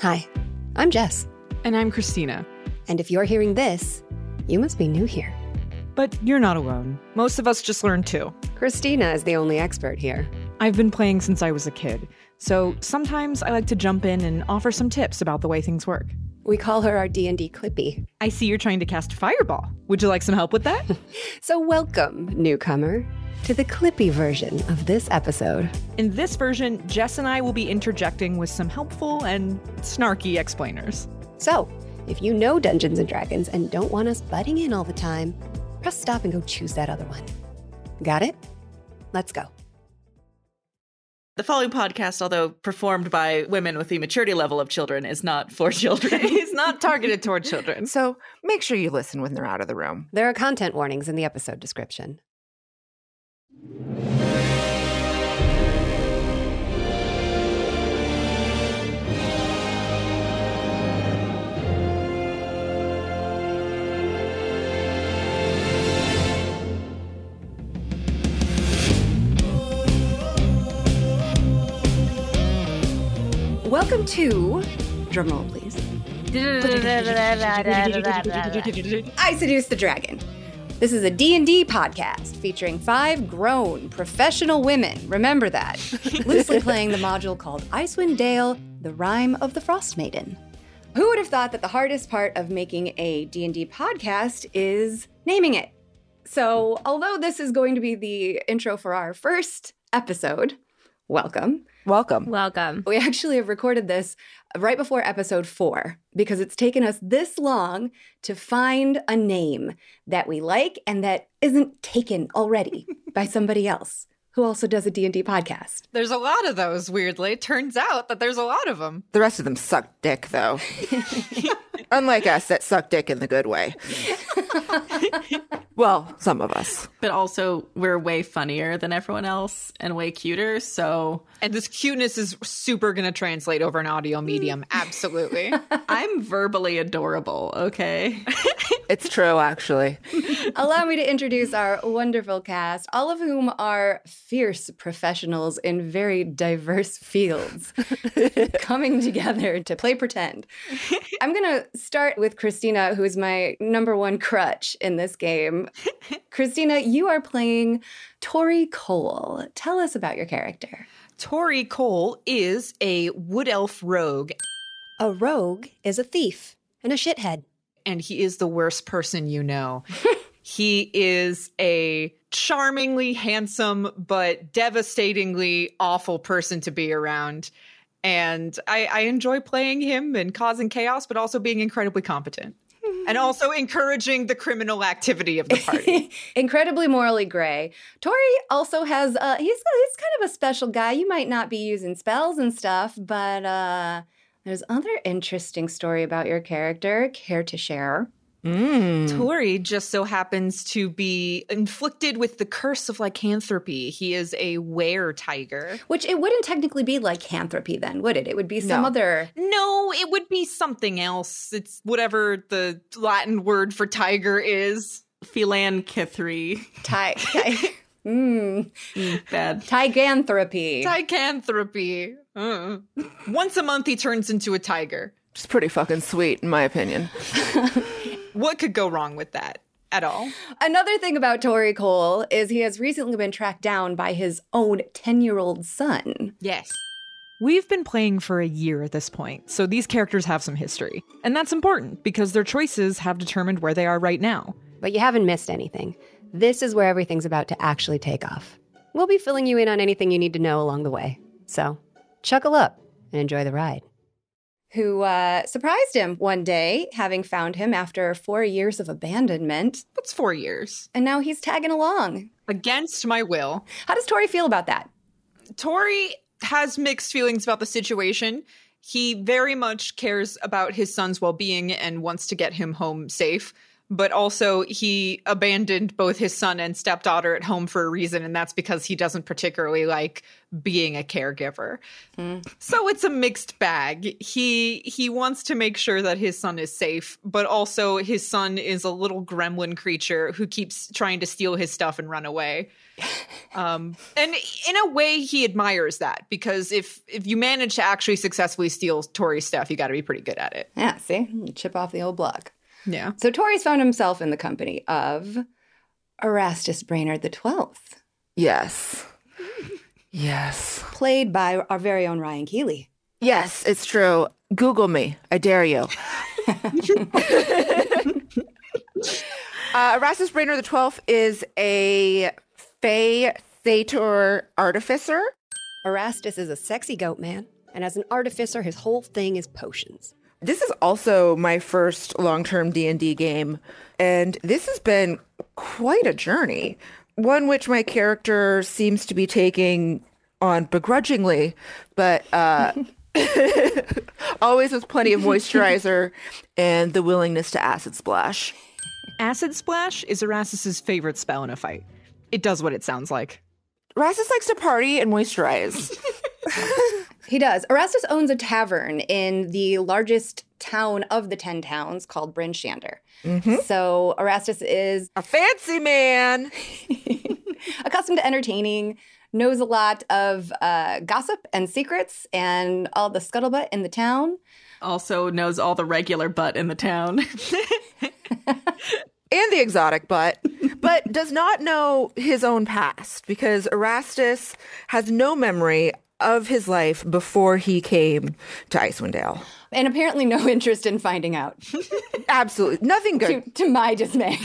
Hi, I'm Jess. And I'm Christina. And if you're hearing this, you must be new here. But you're not alone. Most of us just learned too. Christina is the only expert here. I've been playing since I was a kid, so sometimes I like to jump in and offer some tips about the way things work. We call her our D&D Clippy. I see you're trying to cast Fireball. Would you like some help with that? So welcome, newcomer, to the Clippy version of this episode. In this version, Jess and I will be interjecting with some helpful and snarky explainers. So, if you know Dungeons & Dragons and don't want us butting in all the time, press stop and go choose that other one. Got it? Let's go. The following podcast, although performed by women with the maturity level of children, is not for children. It's not targeted toward children. So make sure you listen when they're out of the room. There are content warnings in the episode description. Welcome to, drumroll please, I Seduced the Dragon. This is a D&D podcast featuring 5 grown professional women, remember that, loosely playing the module called Icewind Dale, The Rime of the Frost Maiden. Who would have thought that the hardest part of making a D&D podcast is naming it? So, although this is going to be the intro for our first episode, welcome. Welcome. We actually have recorded this right before episode 4 because it's taken us this long to find a name that we like and that isn't taken already by somebody else who also does a D&D podcast. There's a lot of those, weirdly. It turns out that there's a lot of them. The rest of them suck dick, though. Unlike us that suck dick in the good way. Well, some of us. But also, we're way funnier than everyone else and way cuter, so... And this cuteness is super going to translate over an audio medium. Absolutely. I'm verbally adorable, okay? It's true, actually. Allow me to introduce our wonderful cast, all of whom are fierce professionals in very diverse fields, coming together to play pretend. I'm going to start with Christina, who is my number one crutch in this game. Christina, you are playing Tori Cole. Tell us about your character. Tori Cole is a wood elf rogue. A rogue is a thief and a shithead. And he is the worst person you know. He is a charmingly handsome but devastatingly awful person to be around. And I enjoy playing him and causing chaos, but also being incredibly competent. And also encouraging the criminal activity of the party. Incredibly morally gray. Tori also has, he's kind of a special guy. You might not be using spells and stuff, but there's other interesting story about your character. Care to share? Tori just so happens to be inflicted with the curse of lycanthropy. He is a were-tiger. Which it wouldn't technically be lycanthropy then, would it? It would be some other... No, it would be something else. It's whatever the Latin word for tiger is. Philanthropy. Bad. Tiganthropy. Tiganthropy. Once a month he turns into a tiger. It's pretty fucking sweet, in my opinion. What could go wrong with that at all? Another thing about Tori Cole is he has recently been tracked down by his own 10-year-old son. Yes. We've been playing for a year at this point, so these characters have some history. And that's important, because their choices have determined where they are right now. But you haven't missed anything. This is where everything's about to actually take off. We'll be filling you in on anything you need to know along the way. So, chuckle up and enjoy the ride. Who surprised him one day, having found him after 4 years of abandonment. What's 4 years? And now he's tagging along. Against my will. How does Tori feel about that? Tori has mixed feelings about the situation. He very much cares about his son's well-being and wants to get him home safe. but also he abandoned both his son and stepdaughter at home for a reason, and that's because he doesn't particularly like being a caregiver. So it's a mixed bag. He wants to make sure that his son is safe, but also his son is a little gremlin creature who keeps trying to steal his stuff and run away. And in a way, he admires that, because if you manage to actually successfully steal Tori's stuff, you got to be pretty good at it. Yeah, see? Chip off the old block. Yeah. So Tori's found himself in the company of Erastus Brainerd XII, Yes. Yes. played by our very own Ryan Keeley. Yes, it's true. Google me. I dare you. Erastus Brainerd XII is a Fey Sator artificer. Erastus is a sexy goat man, and as an artificer, his whole thing is potions. This is also my first long-term D&D game, and this has been quite a journey. One which my character seems to be taking on begrudgingly, but always with plenty of moisturizer and the willingness to acid splash. Acid Splash is Erastus's favorite spell in a fight. It does what it sounds like. Erastus likes to party and moisturize. He does. Erastus owns a tavern in the largest town of the 10 towns called Bryn Shander. So Erastus is A fancy man. accustomed to entertaining, knows a lot of gossip and secrets and all the scuttlebutt in the town. Also knows all the regular butt in the town. And the exotic butt, but does not know his own past, because Erastus has no memory of his life before he came to Icewind Dale. And apparently no interest in finding out, Absolutely. Nothing good. to my dismay.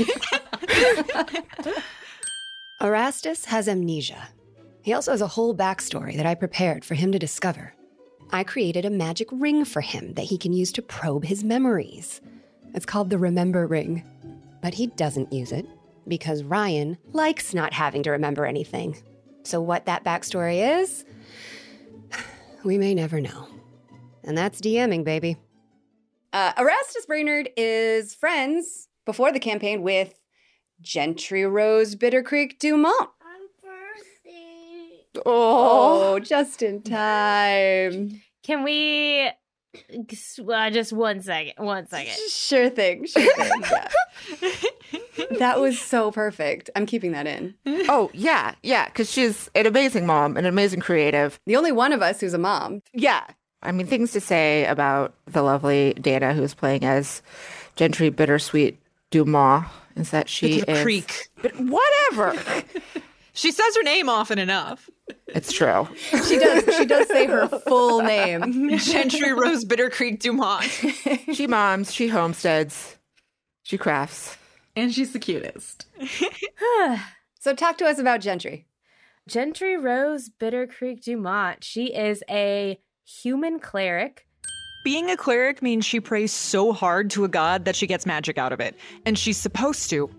Erastus has amnesia. He also has a whole backstory that I prepared for him to discover. I created a magic ring for him that he can use to probe his memories. It's called the Remember Ring. But he doesn't use it because Ryan likes not having to remember anything. So what that backstory is, we may never know. And that's DMing, baby. Erastus Brainerd is friends before the campaign with Gentry Rose Bittercreek Dumont. Oh, just in time. Can we just 1 second? 1 second. Sure thing. Yeah. That was so perfect. I'm keeping that in. Oh, yeah, because she's an amazing mom, an amazing creative. The only one of us who's a mom. Yeah. I mean, things to say about the lovely Dana, who's playing as Gentry Bittersweet Dumont, is that she is... Creek. But whatever. She says her name often enough. It's true. She does say her full name. Gentry Rose Bittercreek Dumont. She moms, she homesteads, she crafts. And she's the cutest. So talk to us about Gentry. Gentry Rose Bittercreek Dumont. She is a human cleric. Being a cleric means she prays so hard to a god that she gets magic out of it. And she's supposed to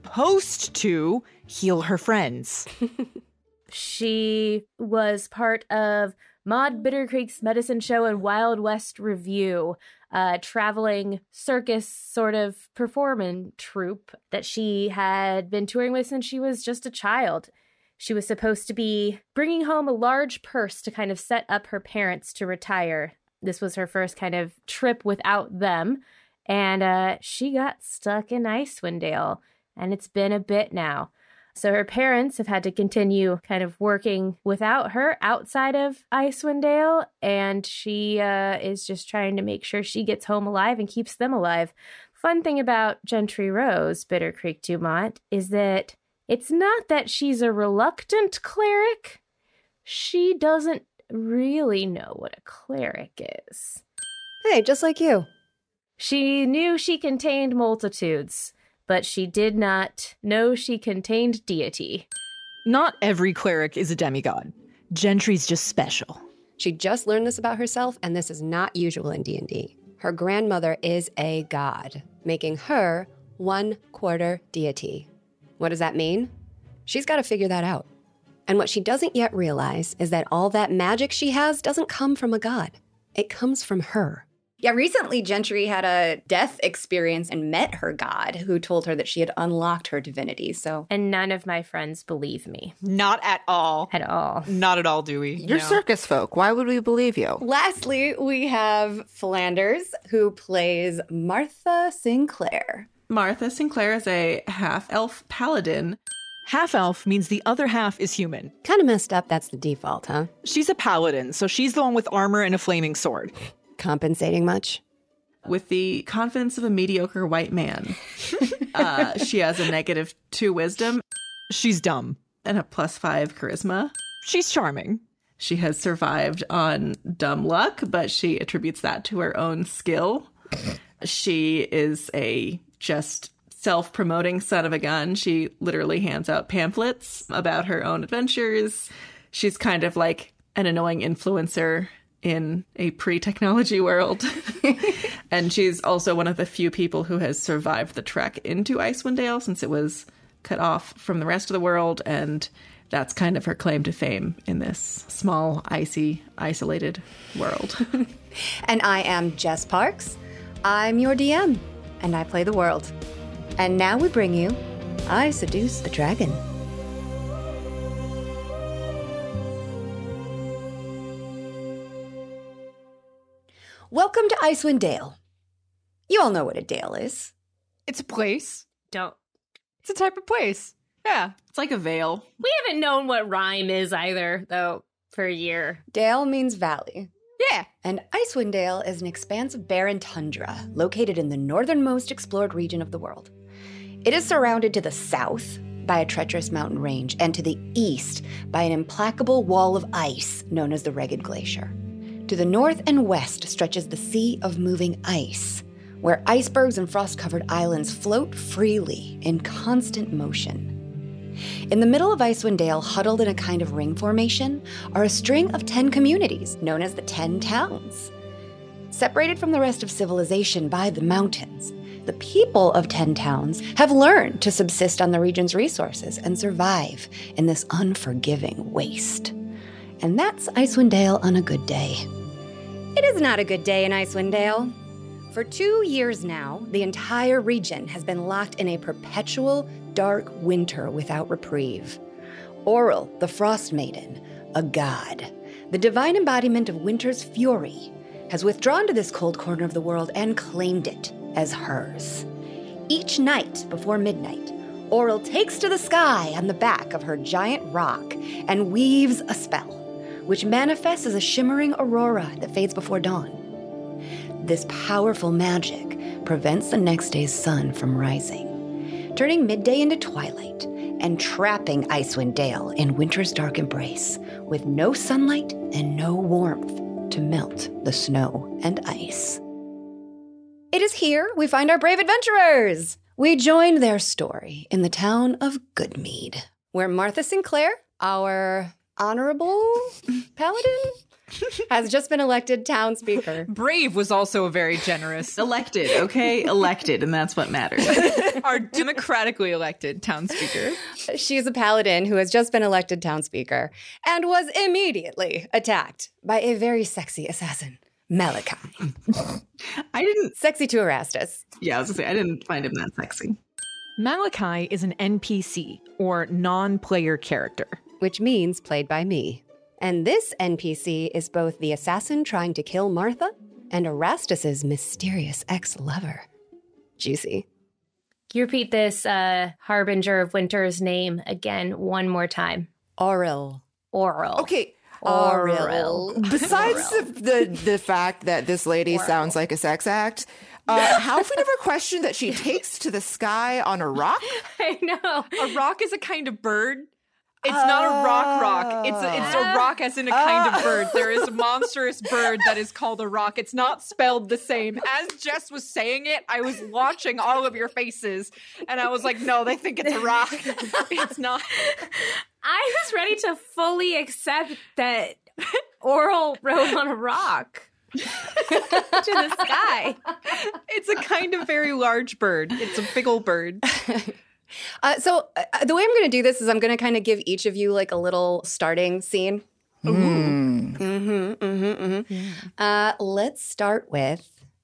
heal her friends. She was part of Maud Bittercreek's Medicine Show and Wild West Review, traveling circus sort of performing troupe that she had been touring with since she was just a child. She was supposed to be bringing home a large purse to kind of set up her parents to retire. This was her first kind of trip without them, and she got stuck in Icewind Dale, and it's been a bit now. So her parents have had to continue kind of working without her outside of Icewind Dale, and she is just trying to make sure she gets home alive and keeps them alive. Fun thing about Gentry Rose Bittercreek Dumont is that it's not that she's a reluctant cleric. She doesn't really know what a cleric is. Hey, just like you. She knew she contained multitudes, but she did not know she contained deity. Not every cleric is a demigod. Gentry's just special. She just learned this about herself, and this is not usual in D&D. Her grandmother is a god, making her 1/4 deity. What does that mean? She's got to figure that out. And what she doesn't yet realize is that all that magic she has doesn't come from a god. It comes from her. Yeah, recently Gentry had a death experience and met her god, who told her that she had unlocked her divinity. So, And none of my friends believe me Not at all. at all. Not at all, do we? You're No. circus folk. Why would we believe you? lastly, we have Flanders, who plays Martha Sinclair. Martha Sinclair is a half-elf paladin. Half-elf means the other half is human. Kind of messed up that's the default, huh? She's a paladin, so she's the one with armor and a flaming sword. Compensating much? With the confidence of a mediocre white man. She has a -2 wisdom She's dumb. and a +5 charisma. She's charming. She has survived on dumb luck, but she attributes that to her own skill. She is a just self-promoting son of a gun. She literally hands out pamphlets about her own adventures. She's kind of like an annoying influencer in a pre-technology world. And she's also one of the few people who has survived the trek into Icewind Dale since it was cut off from the rest of the world, and that's kind of her claim to fame in this small, icy, isolated world. And I am Jess Parks. I'm your DM, and I play the world. And now we bring you I Seduce the Dragon. Welcome to Icewind Dale. You all know what a dale is. It's a place. Don't. It's a type of place. Yeah. It's like a veil. We haven't known what rhyme is either, though, for a year. Dale means valley. Yeah. And Icewind Dale is an expanse of barren tundra located in the northernmost explored region of the world. It is surrounded to the south by a treacherous mountain range and to the east by an implacable wall of ice known as the Ragged Glacier. To the north and west stretches the Sea of Moving Ice, where icebergs and frost-covered islands float freely in constant motion. In the middle of Icewind Dale, huddled in a kind of ring formation, are a string of 10 communities known as the 10 Towns. Separated from the rest of civilization by the mountains, the people of 10 Towns have learned to subsist on the region's resources and survive in this unforgiving waste. And that's Icewind Dale on a good day. It is not a good day in Icewind Dale. For 2 years now, the entire region has been locked in a perpetual dark winter without reprieve. Auril, the Frost Maiden, a god, the divine embodiment of winter's fury, has withdrawn to this cold corner of the world and claimed it as hers. Each night before midnight, Auril takes to the sky on the back of her giant rock and weaves a spell, which manifests as a shimmering aurora that fades before dawn. This powerful magic prevents the next day's sun from rising, turning midday into twilight and trapping Icewind Dale in winter's dark embrace with no sunlight and no warmth to melt the snow and ice. It is here we find our brave adventurers. We join their story in the town of Goodmead, where Martha Sinclair, our honorable paladin, has just been elected town speaker. Brave was also very generous. Elected, okay? Elected, and that's what matters. Our democratically elected town speaker. She is a paladin who has just been elected town speaker and was immediately attacked by a very sexy assassin, Malachi. I didn't... Sexy to Erastus. Yeah, I was gonna say, I didn't find him that sexy. Malachi is an NPC, or non-player character. Which means played by me. And this NPC is both the assassin trying to kill Martha and Erastus's mysterious ex-lover. Juicy. Can you repeat this Harbinger of Winter's name again one more time? Auril. Oral. Okay. Auril. Besides the fact that this lady sounds like a sex act, how have we never questioned that she takes to the sky on a rock? I know. A rock is a kind of bird. It's not a rock. It's a rock as in a kind of bird. There is a monstrous bird that is called a rock. It's not spelled the same. As Jess was saying it, I was watching all of your faces, and I was like, no, they think it's a rock. It's not. I was ready to fully accept that Oral rode on a rock to the sky. It's a kind of very large bird. It's a big old bird. So the way I'm going to do this is I'm going to kind of give each of you like a little starting scene. Let's start with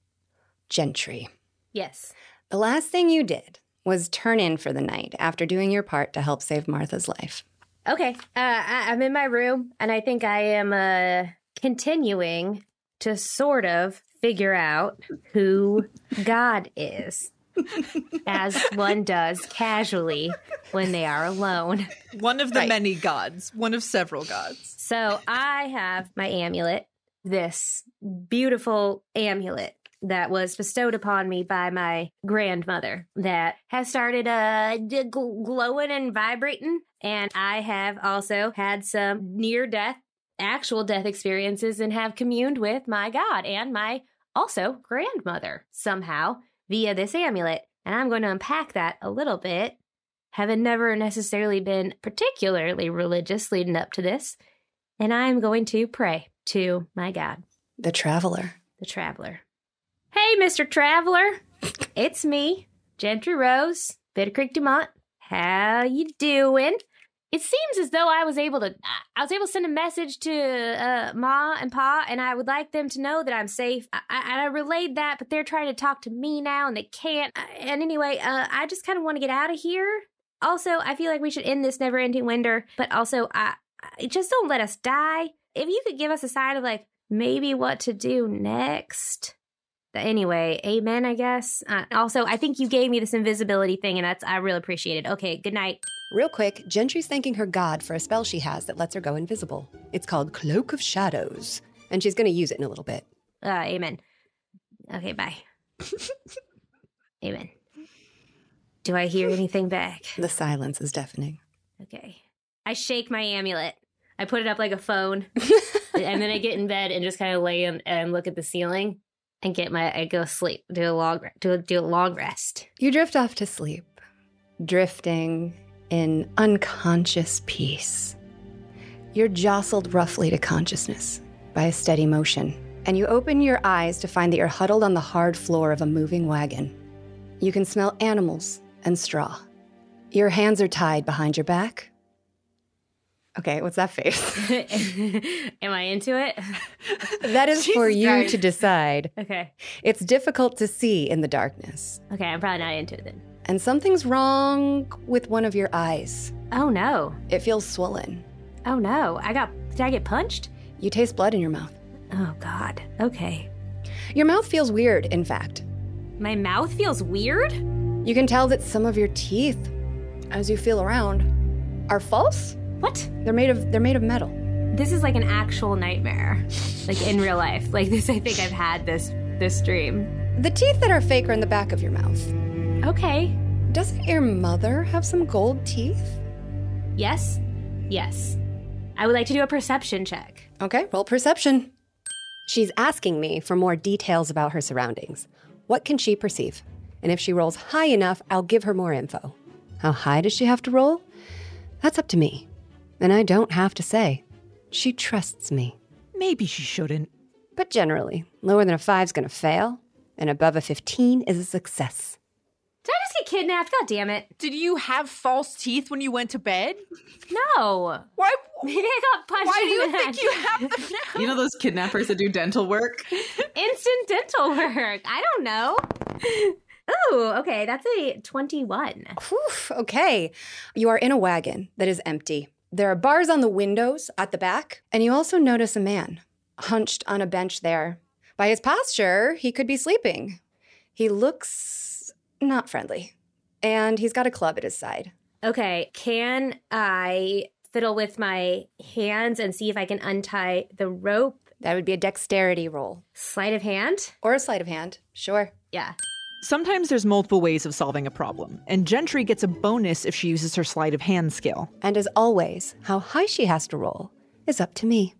Gentry. Yes. The last thing you did was turn in for the night after doing your part to help save Martha's life. Okay. I'm in my room, and I think I am continuing to sort of figure out who God is, as one does casually when they are alone. One of the many gods, one of several gods. So I have my amulet, this beautiful amulet that was bestowed upon me by my grandmother that has started glowing and vibrating. And I have also had some near-death, actual death experiences and have communed with my God and my also grandmother somehow via this amulet. And I'm going to unpack that a little bit. Having never necessarily been particularly religious leading up to this. And I'm going to pray to my God. The Traveler. The Traveler. Hey, Mr. Traveler. It's me, Gentry Rose, Bitter Creek Dumont. How you doing? It seems as though I was able to send a message to Ma and Pa, and I would like them to know that I'm safe. I relayed that, but they're trying to talk to me now, and they can't. And anyway, I just kind of want to get out of here. Also, I feel like we should end this never-ending winter, but also, just don't let us die. If you could give us a sign of, like, maybe what to do next. Anyway, amen, I guess. Also, I think you gave me this invisibility thing, and I really appreciate it. Okay, good night. Real quick, Gentry's thanking her God for a spell she has that lets her go invisible. It's called Cloak of Shadows, and she's going to use it in a little bit. Amen. Okay, bye. Amen. Do I hear anything back? The silence is deafening. Okay. I shake my amulet. I put it up like a phone, and then I get in bed and just kind of lay and look at the ceiling and I go sleep, do a long rest. You drift off to sleep, drifting in unconscious peace. You're jostled roughly to consciousness by a steady motion, and you open your eyes to find that you're huddled on the hard floor of a moving wagon. You can smell animals and straw. Your hands are tied behind your back. Okay, what's that face? Am I into it? That is for you to decide. Okay. It's difficult to see in the darkness. Okay, I'm probably not into it then. And something's wrong with one of your eyes. Oh no. It feels swollen. Oh no. Did I get punched? You taste blood in your mouth. Oh God. Okay. Your mouth feels weird, in fact. My mouth feels weird? You can tell that some of your teeth, as you feel around, are false. What? They're made of metal. This is like an actual nightmare. Like in real life. Like this, I think I've had this dream. The teeth that are fake are in the back of your mouth. Okay. Doesn't your mother have some gold teeth? Yes. Yes. I would like to do a perception check. Okay, roll perception. She's asking me for more details about her surroundings. What can she perceive? And if she rolls high enough, I'll give her more info. How high does she have to roll? That's up to me. And I don't have to say. She trusts me. Maybe she shouldn't. But generally, lower than a 5's gonna fail, and above a 15 is a success. Did I just get kidnapped? God damn it. Did you have false teeth when you went to bed? No. Why? Maybe I got punched Why do in you the think head. you have them now? You know those kidnappers that do dental work? Instant dental work. I don't know. Ooh, okay. That's a 21. Whew, okay. You are in a wagon that is empty. There are bars on the windows at the back, and you also notice a man hunched on a bench there. By his posture, he could be sleeping. He looks not friendly, and he's got a club at his side. Okay. Can I fiddle with my hands and see if I can untie the rope? That would be a dexterity roll. Sleight of hand? Or a sleight of hand, sure. Yeah. Sometimes there's multiple ways of solving a problem, and Gentry gets a bonus if she uses her sleight of hand skill. And as always, how high she has to roll is up to me.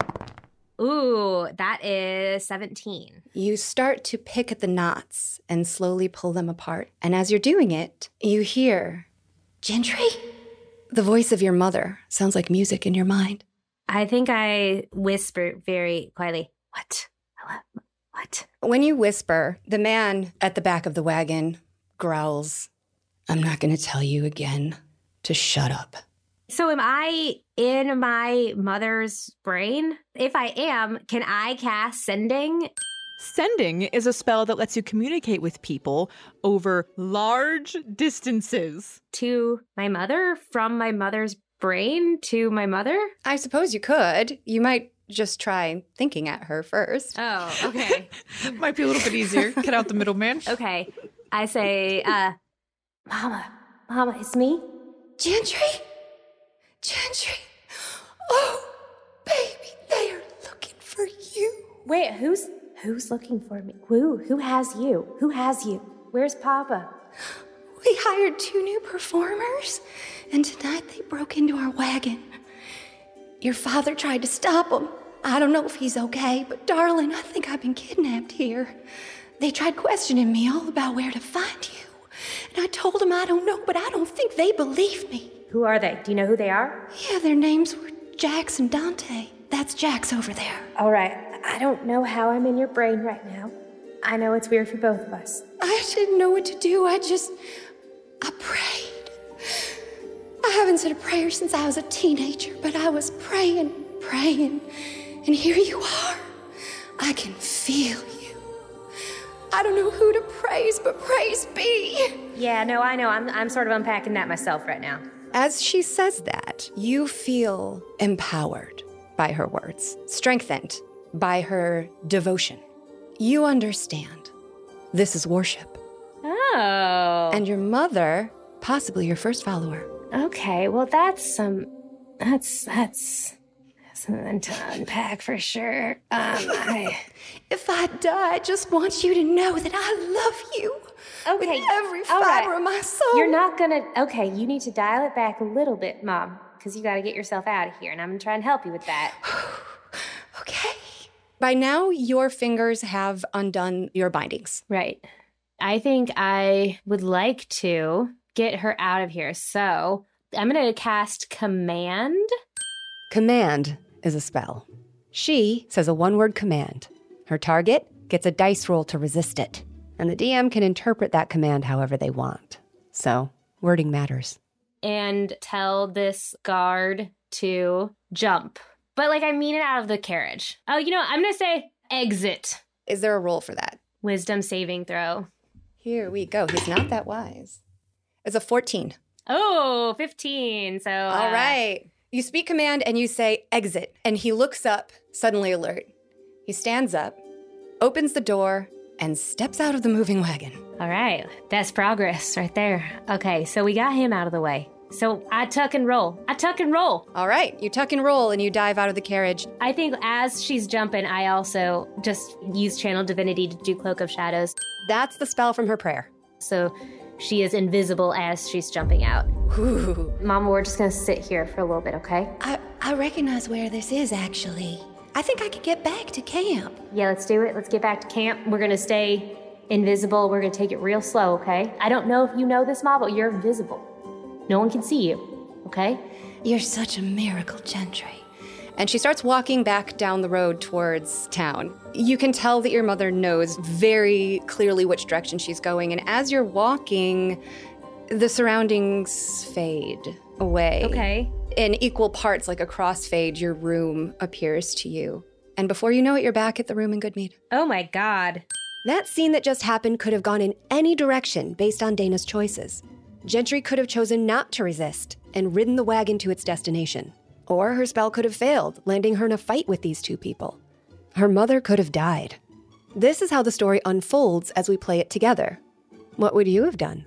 Ooh, that is 17. You start to pick at the knots and slowly pull them apart. And as you're doing it, you hear, Gentry? The voice of your mother sounds like music in your mind. I think I whisper very quietly, what? Hello? What? When you whisper, the man at the back of the wagon growls, I'm not going to tell you again to shut up. So am I in my mother's brain? If I am, can I cast sending? Sending is a spell that lets you communicate with people over large distances. To my mother? From my mother's brain to my mother? I suppose you could. You might just try thinking at her first. Oh, okay. Might be a little bit easier. Cut out the middleman. Okay. I say, Mama, it's me. Gentry? Oh, baby, they are looking for you. Wait, who's looking for me? Who has you? Who has you? Where's Papa? We hired 2 new performers, and tonight they broke into our wagon. Your father tried to stop them. I don't know if he's okay, but darling, I think I've been kidnapped here. They tried questioning me all about where to find you. And I told them I don't know, but I don't think they believe me. Who are they? Do you know who they are? Yeah, their names were Jax and Dante. That's Jax over there. All right. I don't know how I'm in your brain right now. I know it's weird for both of us. I didn't know what to do. I prayed. I haven't said a prayer since I was a teenager, but I was praying, and here you are. I can feel you. I don't know who to praise, but praise be. Yeah, no, I know. I'm sort of unpacking that myself right now. As she says that, you feel empowered by her words, strengthened by her devotion. You understand. This is worship. Oh. And your mother, possibly your first follower. Okay, well that's something to unpack for sure. If I die, I just want you to know that I love you. Okay, with every all fiber right. of my soul. You're not gonna. Okay, you need to dial it back a little bit, Mom, because you got to get yourself out of here, and I'm gonna try and help you with that. Okay. By now, your fingers have undone your bindings. Right. I think I would like to get her out of here, so I'm gonna cast Command. Command is a spell. She says a one-word command. Her target gets a dice roll to resist it, and the DM can interpret that command however they want. So, wording matters. And tell this guard to jump. But, I mean it out of the carriage. Oh, I'm going to say exit. Is there a roll for that? Wisdom saving throw. Here we go. He's not that wise. It's a 14. Oh, 15. So, all right. You speak command and you say exit, and he looks up, suddenly alert. He stands up, opens the door, and steps out of the moving wagon. All right. That's progress right there. Okay, so we got him out of the way. So I tuck and roll. All right. You tuck and roll, and you dive out of the carriage. I think as she's jumping, I also just use Channel Divinity to do Cloak of Shadows. That's the spell from her prayer. So she is invisible as she's jumping out. Ooh. Mama, we're just going to sit here for a little bit, okay? I recognize where this is, actually. I think I could get back to camp. Yeah, let's do it. Let's get back to camp. We're going to stay invisible. We're going to take it real slow, okay? I don't know if you know this, Ma, but you're invisible. No one can see you, okay? You're such a miracle, Gentry. And she starts walking back down the road towards town. You can tell that your mother knows very clearly which direction she's going. And as you're walking, the surroundings fade away. Okay. In equal parts, like a crossfade, your room appears to you. And before you know it, you're back at the room in Goodmead. Oh my God. That scene that just happened could have gone in any direction based on Dana's choices. Gentry could have chosen not to resist and ridden the wagon to its destination. Or her spell could have failed, landing her in a fight with these two people. Her mother could have died. This is how the story unfolds as we play it together. What would you have done?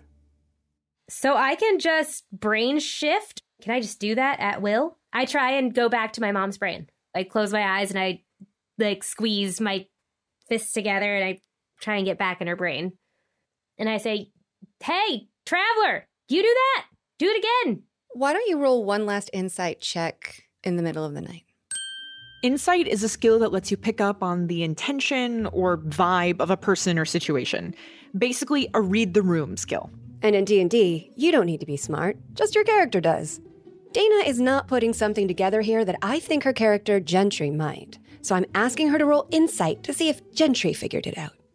So I can just brain shift? Can I just do that at will? I try and go back to my mom's brain. I close my eyes and I squeeze my fists together and I try and get back in her brain. And I say, hey, Traveler, you do that. Do it again. Why don't you roll one last insight check in the middle of the night? Insight is a skill that lets you pick up on the intention or vibe of a person or situation. Basically, a read the room skill. And in D&D, you don't need to be smart. Just your character does. Dana is not putting something together here that I think her character Gentry might. So I'm asking her to roll insight to see if Gentry figured it out.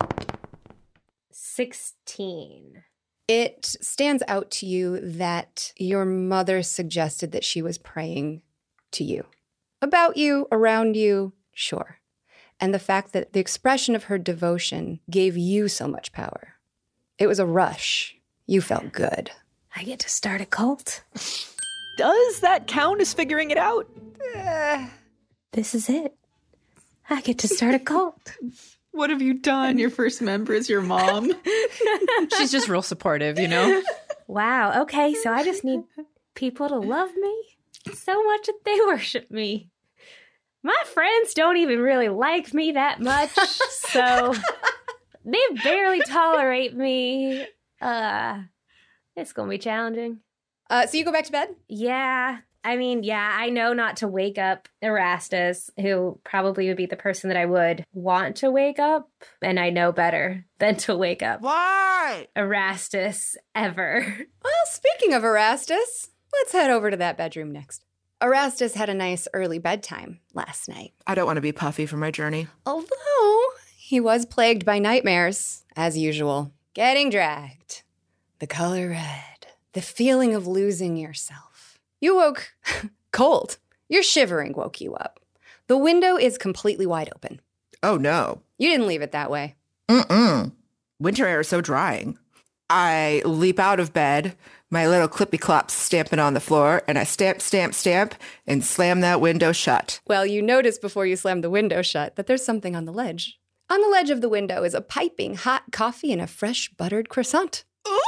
16. It stands out to you that your mother suggested that she was praying to you. About you, around you, sure. and the fact that the expression of her devotion gave you so much power. It was a rush. You felt good. I get to start a cult. Does that count as figuring it out? This is it. I get to start a cult. What have you done? And your first member is your mom. She's just real supportive, you know? Wow. Okay, so I just need people to love me so much that they worship me. My friends don't even really like me that much, so they barely tolerate me. It's gonna be challenging. So you go back to bed? Yeah. I mean, yeah, I know not to wake up Erastus, who probably would be the person that I would want to wake up, and I know better than to wake up Why? Erastus ever. Well, speaking of Erastus, let's head over to that bedroom next. Erastus had a nice early bedtime last night. I don't want to be puffy for my journey. Although he was plagued by nightmares, as usual. Getting dragged. The color red. The feeling of losing yourself. You woke cold. Your shivering woke you up. The window is completely wide open. Oh, no. You didn't leave it that way. Winter air is so drying. I leap out of bed, my little clippy clops stamping on the floor, and I stamp, stamp, stamp, and slam that window shut. Well, you notice before you slam the window shut that there's something on the ledge. On the ledge of the window is a piping hot coffee and a fresh buttered croissant.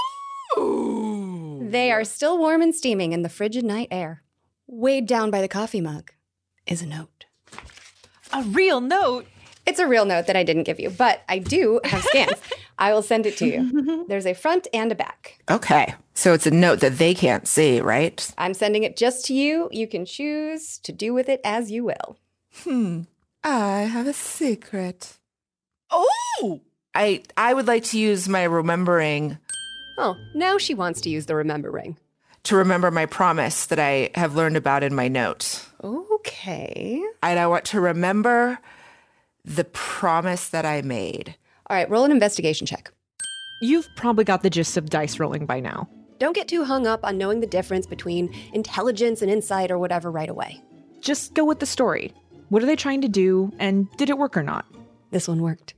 Ooh! They are still warm and steaming in the frigid night air. Weighed down by the coffee mug is a note. A real note? It's a real note that I didn't give you, but I do have scans. I will send it to you. There's a front and a back. Okay, so it's a note that they can't see, right? I'm sending it just to you. You can choose to do with it as you will. I have a secret. Oh! I would like to use my remembering Oh, now she wants to use the remember ring. to remember my promise that I have learned about in my note. Okay. And I want to remember the promise that I made. All right, roll an investigation check. You've probably got the gist of dice rolling by now. Don't get too hung up on knowing the difference between intelligence and insight or whatever right away. Just go with the story. What are they trying to do, and did it work or not? This one worked.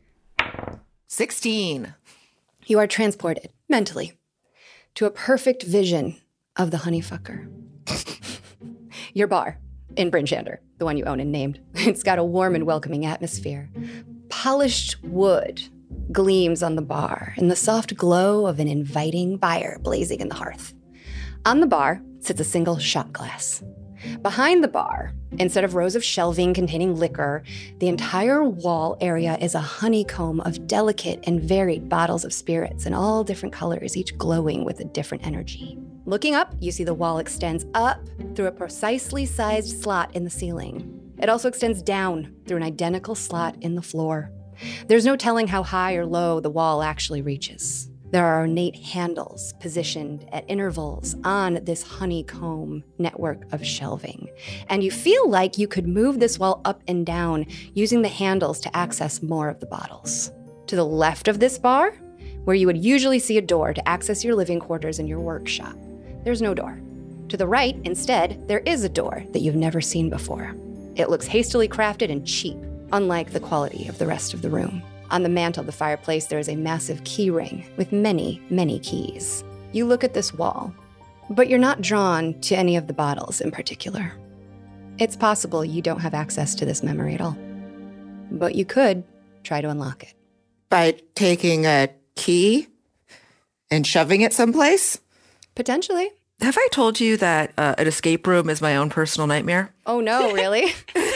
16. You are transported, mentally, to a perfect vision of the honeyfucker. Your bar in Bryn Shander, the one you own and named. It's got a warm and welcoming atmosphere. Polished wood gleams on the bar in the soft glow of an inviting fire blazing in the hearth. On the bar sits a single shot glass. Behind the bar, instead of rows of shelving containing liquor, the entire wall area is a honeycomb of delicate and varied bottles of spirits in all different colors, each glowing with a different energy. Looking up, you see the wall extends up through a precisely sized slot in the ceiling. It also extends down through an identical slot in the floor. There's no telling how high or low the wall actually reaches. There are ornate handles positioned at intervals on this honeycomb network of shelving. And you feel like you could move this wall up and down using the handles to access more of the bottles. To the left of this bar, where you would usually see a door to access your living quarters and your workshop, there's no door. To the right, instead, there is a door that you've never seen before. It looks hastily crafted and cheap, unlike the quality of the rest of the room. On the mantle of the fireplace, there is a massive key ring with many, many keys. You look at this wall, but you're not drawn to any of the bottles in particular. It's possible you don't have access to this memory at all, but you could try to unlock it. By taking a key and shoving it someplace? Potentially. Have I told you that an escape room is my own personal nightmare? Oh no, really?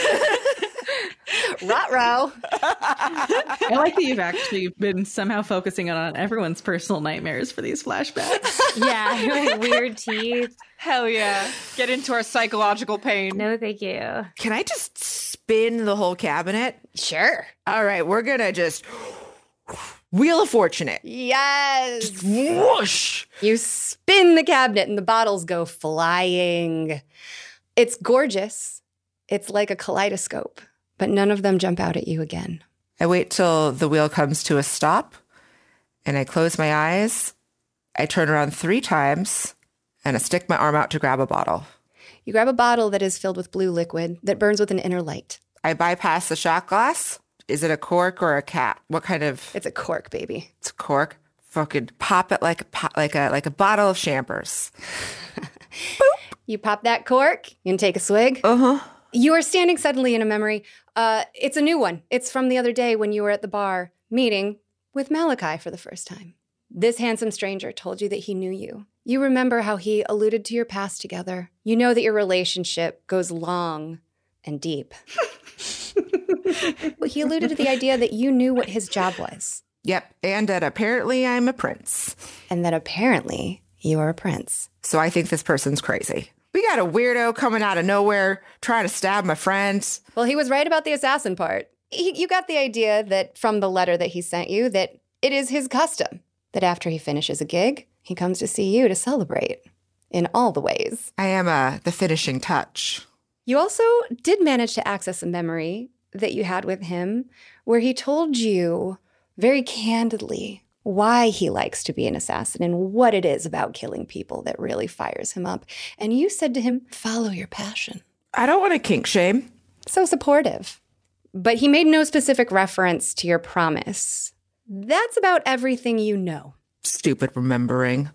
Ruh-roh. I like that you've actually been somehow focusing on everyone's personal nightmares for these flashbacks. Yeah, weird teeth. Hell yeah. Get into our psychological pain. No, thank you. Can I just spin the whole cabinet? Sure. All right, we're going to just Wheel of Fortune it. Yes. Whoosh! You spin the cabinet and the bottles go flying. It's gorgeous. It's like a kaleidoscope, but none of them jump out at you again. I wait till the wheel comes to a stop, and I close my eyes. I turn around 3 times, and I stick my arm out to grab a bottle. You grab a bottle that is filled with blue liquid that burns with an inner light. I bypass the shot glass, Is it a cork or a cap? What kind of? It's a cork, baby. It's a cork. Fucking pop it like a bottle of Champers. You pop that cork, you can take a swig. You are standing suddenly in a memory. It's a new one. It's from the other day when you were at the bar meeting with Malachi for the first time. This handsome stranger told you that he knew you. You remember how he alluded to your past together. You know that your relationship goes long and deep. He alluded to the idea that you knew what his job was. Yep, and that apparently I'm a prince. And that apparently you are a prince. So I think this person's crazy. We got a weirdo coming out of nowhere trying to stab my friends. Well, he was right about the assassin part. You got the idea that from the letter that he sent you that it is his custom that after he finishes a gig, he comes to see you to celebrate in all the ways. I am the finishing touch. You also did manage to access a memory that you had with him where he told you very candidly why he likes to be an assassin and what it is about killing people that really fires him up. And you said to him, follow your passion. I don't want to kink shame. So supportive. But he made no specific reference to your promise. That's about everything you know. Stupid remembering.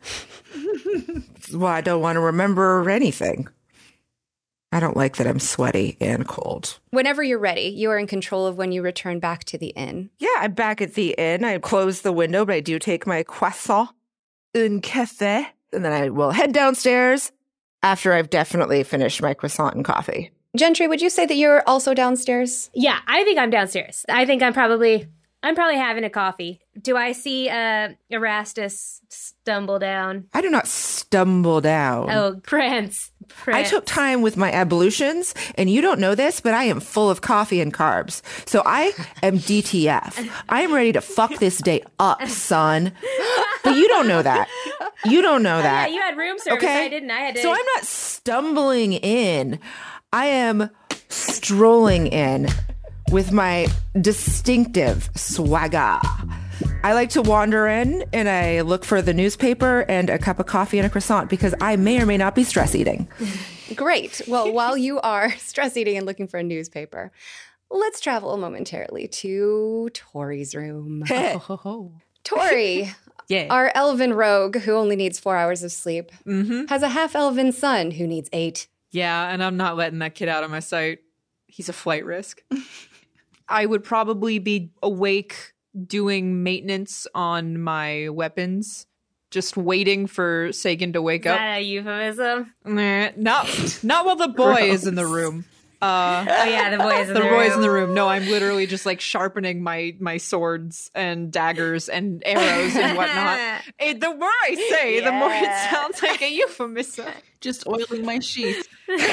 Well, I don't want to remember anything. I don't like that I'm sweaty and cold. Whenever you're ready, you are in control of when you return back to the inn. Yeah, I'm back at the inn. I close the window, but I do take my croissant, un café, and then I will head downstairs after I've definitely finished my croissant and coffee. Gentry, would you say that you're also downstairs? Yeah, I think I'm downstairs. I think I'm probably having a coffee. Do I see Erastus stumble down? I do not stumble down. Oh, Prince. I took time with my ablutions, and you don't know this, but I am full of coffee and carbs. So I am DTF. I am ready to fuck this day up, son. But you don't know that. You don't know that. Yeah, you had room service. Okay? I didn't. I had to. So I'm not stumbling in. I am strolling in with my distinctive swagger. I like to wander in and I look for the newspaper and a cup of coffee and a croissant because I may or may not be stress eating. Great. Well, while you are stress eating and looking for a newspaper, let's travel momentarily to Tori's room. Tori, Yeah. our elven rogue who only needs 4 hours of sleep, has a half-elven son who needs 8. Yeah, and I'm not letting that kid out of my sight. He's a flight risk. I would probably be awake doing maintenance on my weapons, just waiting for Sagan to wake Is up. that a euphemism? Nah, not while the boy is in the room. Oh yeah, the boys in the room. boy's in the room. No, I'm literally just like sharpening my swords and daggers and arrows and whatnot. The more I say, the more it sounds like a euphemism. Just oiling my sheath.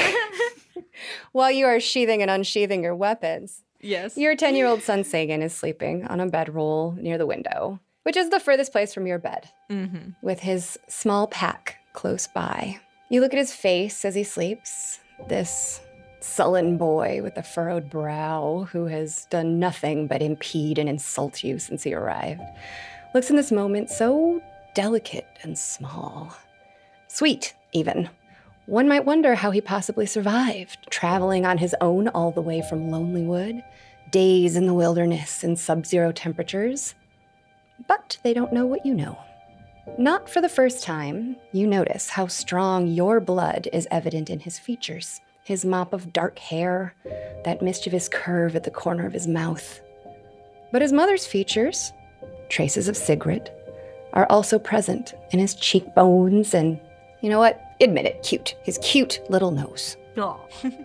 While you are sheathing and unsheathing your weapons, Yes. your 10-year-old son Sagan is sleeping on a bedroll near the window, which is the furthest place from your bed, with his small pack close by. You look at his face as he sleeps, this sullen boy with a furrowed brow who has done nothing but impede and insult you since he arrived. Looks in this moment so delicate and small. Sweet, even. One might wonder how he possibly survived, traveling on his own all the way from Lonelywood, days in the wilderness in sub-zero temperatures. But they don't know what you know. Not for the first time, you notice how strong your blood is evident in his features. His mop of dark hair, that mischievous curve at the corner of his mouth. But his mother's features, traces of Sigrid, are also present in his cheekbones and, you know what? Admit it, cute. His cute little nose. Aw.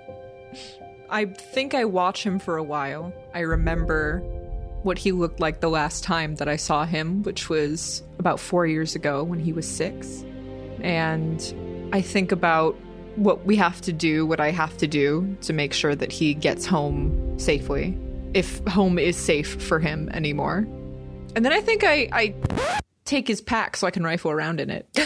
I think I watch him for a while. I remember what he looked like the last time that I saw him, which was about 4 years ago when he was 6. And I think about what we have to do, what I have to do to make sure that he gets home safely, if home is safe for him anymore. And then I think I take his pack so I can rifle around in it.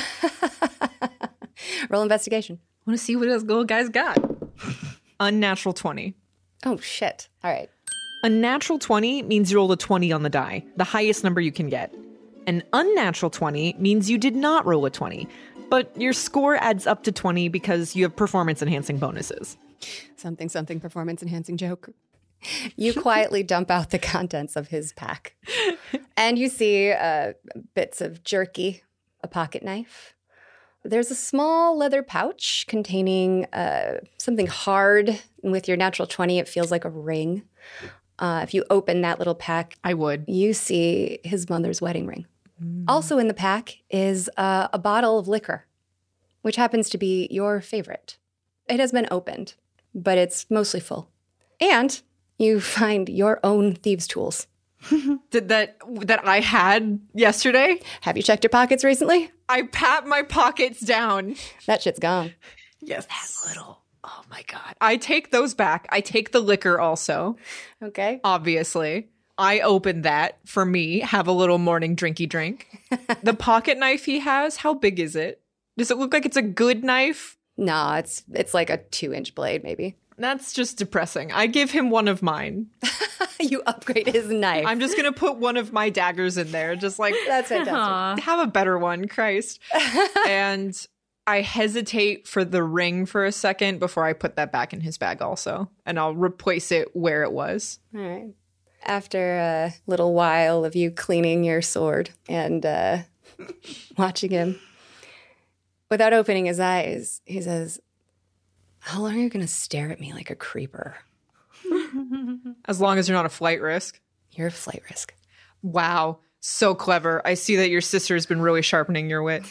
Roll investigation. I want to see what this little guy's got. Unnatural 20. Oh, shit. All right. A natural 20 means you rolled a 20 on the die, the highest number you can get. An unnatural 20 means you did not roll a 20, but your score adds up to 20 because you have performance-enhancing bonuses. Something performance enhancing joke. You quietly dump out the contents of his pack. And you see bits of jerky, a pocket knife. There's a small leather pouch containing something hard. And with your natural 20, it feels like a ring. If you open that little pack, I would. You see his mother's wedding ring. Also in the pack is a bottle of liquor, which happens to be your favorite. It has been opened, but it's mostly full. And you find your own thieves' tools. Did that I had yesterday? Have you checked your pockets recently? I pat my pockets down. That shit's gone. Yes. That little. Oh my God. I take those back. I take the liquor also. Okay. Obviously. I open that for me, have a little morning drinky drink. The pocket knife he has, how big is it? Does it look like it's a good knife? No, it's like a 2-inch blade, maybe. That's just depressing. I give him one of mine. You upgrade his knife. I'm just going to put one of my daggers in there. Just like, That's fantastic. have a better one, Christ. And I hesitate for the ring for a second before I put that back in his bag also. And I'll replace it where it was. All right. After a little while of you cleaning your sword and watching him, without opening his eyes, he says, "How long are you going to stare at me like a creeper?" As long as you're not a flight risk. You're a flight risk. Wow. So clever. I see that your sister's been really sharpening your wit.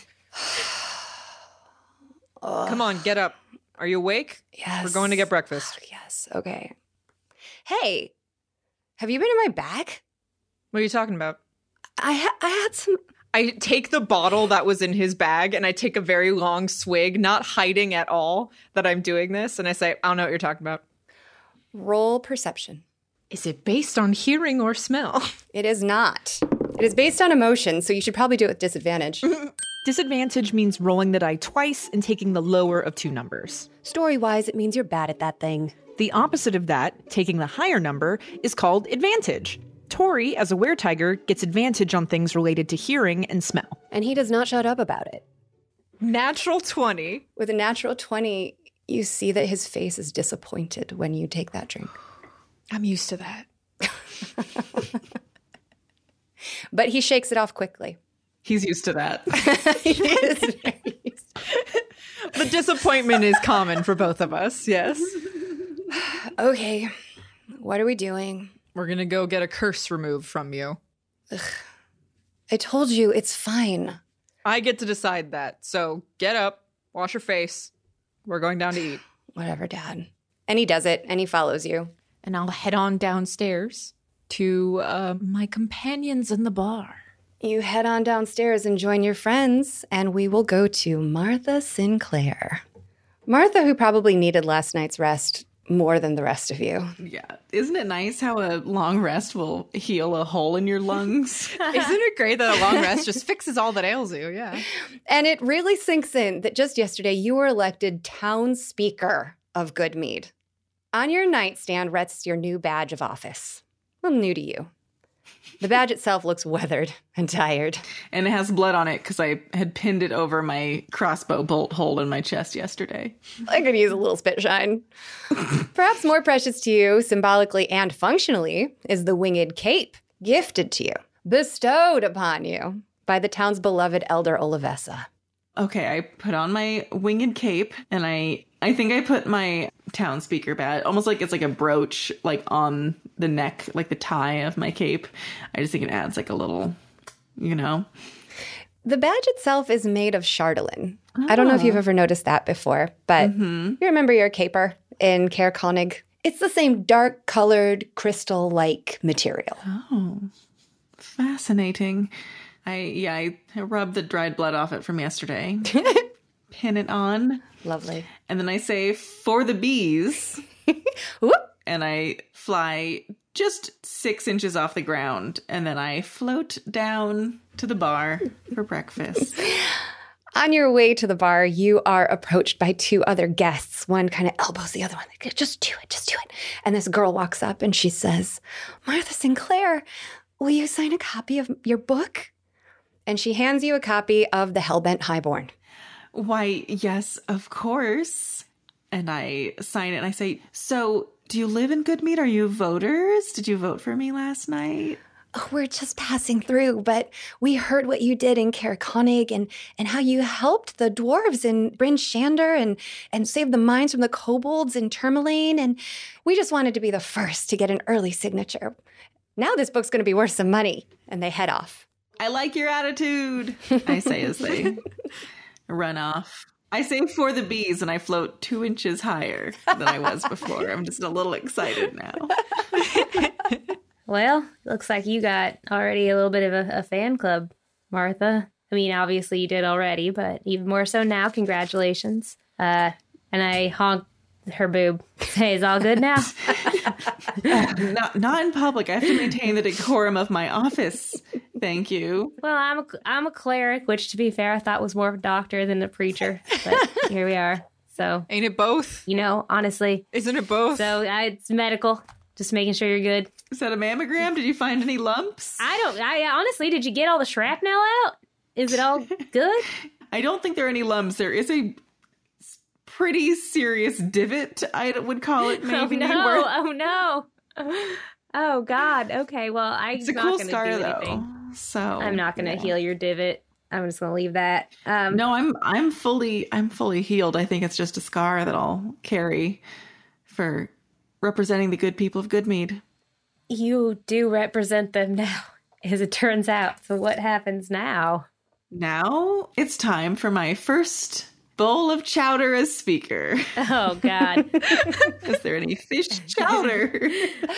Come on, get up. Are you awake? Yes. We're going to get breakfast. Yes. Okay. Hey, have you been in my bag? What are you talking about? I had some. I take the bottle that was in his bag and I take a very long swig, not hiding at all that I'm doing this. And I say, I don't know what you're talking about. Roll perception. Is it based on hearing or smell? It is not. It is based on emotion, so you should probably do it with disadvantage. Disadvantage means rolling the die twice and taking the lower of 2 numbers. Story-wise, it means you're bad at that thing. The opposite of that, taking the higher number, is called advantage. Tori, as a weretiger, gets advantage on things related to hearing and smell. And he does not shut up about it. Natural 20. With a natural 20, you see that his face is disappointed when you take that drink. I'm used to that. But he shakes it off quickly. He's used to that. He is very used to it. The disappointment is common for both of us, yes. Okay, what are we doing? We're going to go get a curse removed from you. I told you, it's fine. I get to decide that. So get up, wash your face. We're going down to eat. Whatever, Dad. And he does it, and he follows you. And I'll head on downstairs to my companions in the bar. You head on downstairs and join your friends, and we will go to Martha Sinclair. Martha, who probably needed last night's rest more than the rest of you. Yeah. Isn't it nice how a long rest will heal a hole in your lungs? Isn't it great that a long rest just fixes all that ails you? Yeah. And it really sinks in that just yesterday you were elected town speaker of Goodmead. On your nightstand rests your new badge of office. Well, new to you. The badge itself looks weathered and tired. And it has blood on it because I had pinned it over my crossbow bolt hole in my chest yesterday. I could use a little spit shine. Perhaps more precious to you, symbolically and functionally, is the winged cape gifted to you, bestowed upon you by the town's beloved elder Olivessa. Okay, I put on my winged cape and I think I put my town speaker badge, almost like it's like a brooch, like on the neck, like the tie of my cape. I just think it adds like a little, you know. The badge itself is made of chatelaine. I don't know if you've ever noticed that before, but you remember your caper in Caer Konig? It's the same dark-colored, crystal-like material. Oh, fascinating. I rubbed the dried blood off it from yesterday. Pin it on. Lovely. And then I say, for the bees. Whoop. And I fly just 6 inches off the ground. And then I float down to the bar for breakfast. On your way to the bar, you are approached by 2 other guests. One kind of elbows the other one. Like, just do it. And this girl walks up and she says, Martha Sinclair, will you sign a copy of your book? And she hands you a copy of The Hellbent Highborn. Why, yes, of course. And I sign it and I say, so Do you live in Goodmead? Are you voters? Did you vote for me last night? Oh, we're just passing through, but we heard what you did in Caer Konig and how you helped the dwarves in Bryn Shander and saved the mines from the kobolds in Tourmaline, and we just wanted to be the first to get an early signature. Now this book's going to be worth some money, and they head off. I like your attitude, I say as they run off. I say for the bees, and I float 2 inches higher than I was before. I'm just a little excited now. Well, looks like you got already a little bit of a fan club, Martha. I mean, obviously you did already, but even more so now. Congratulations. And I honk her boob. Say, it's all good now. Not in public. I have to maintain the decorum of my office. Thank you. Well, I'm a cleric, which, to be fair, I thought was more of a doctor than a preacher. But here we are. So, Ain't it both? you know, honestly. Isn't it both? So it's medical. Just making sure you're good. Is that a mammogram? Did you find any lumps? I honestly, did you get all the shrapnel out? Is it all good? I don't think there are any lumps. There is a pretty serious divot, I would call it, maybe. Oh no. Oh God. Okay. Well, It's a cool scar, though. So I'm not going to heal your divot. I'm just going to leave that. No, I'm fully healed. I think it's just a scar that I'll carry for representing the good people of Goodmead. You do represent them now, as it turns out. So what happens now? Now it's time for my first bowl of chowder as speaker. Oh God. Is there any fish chowder?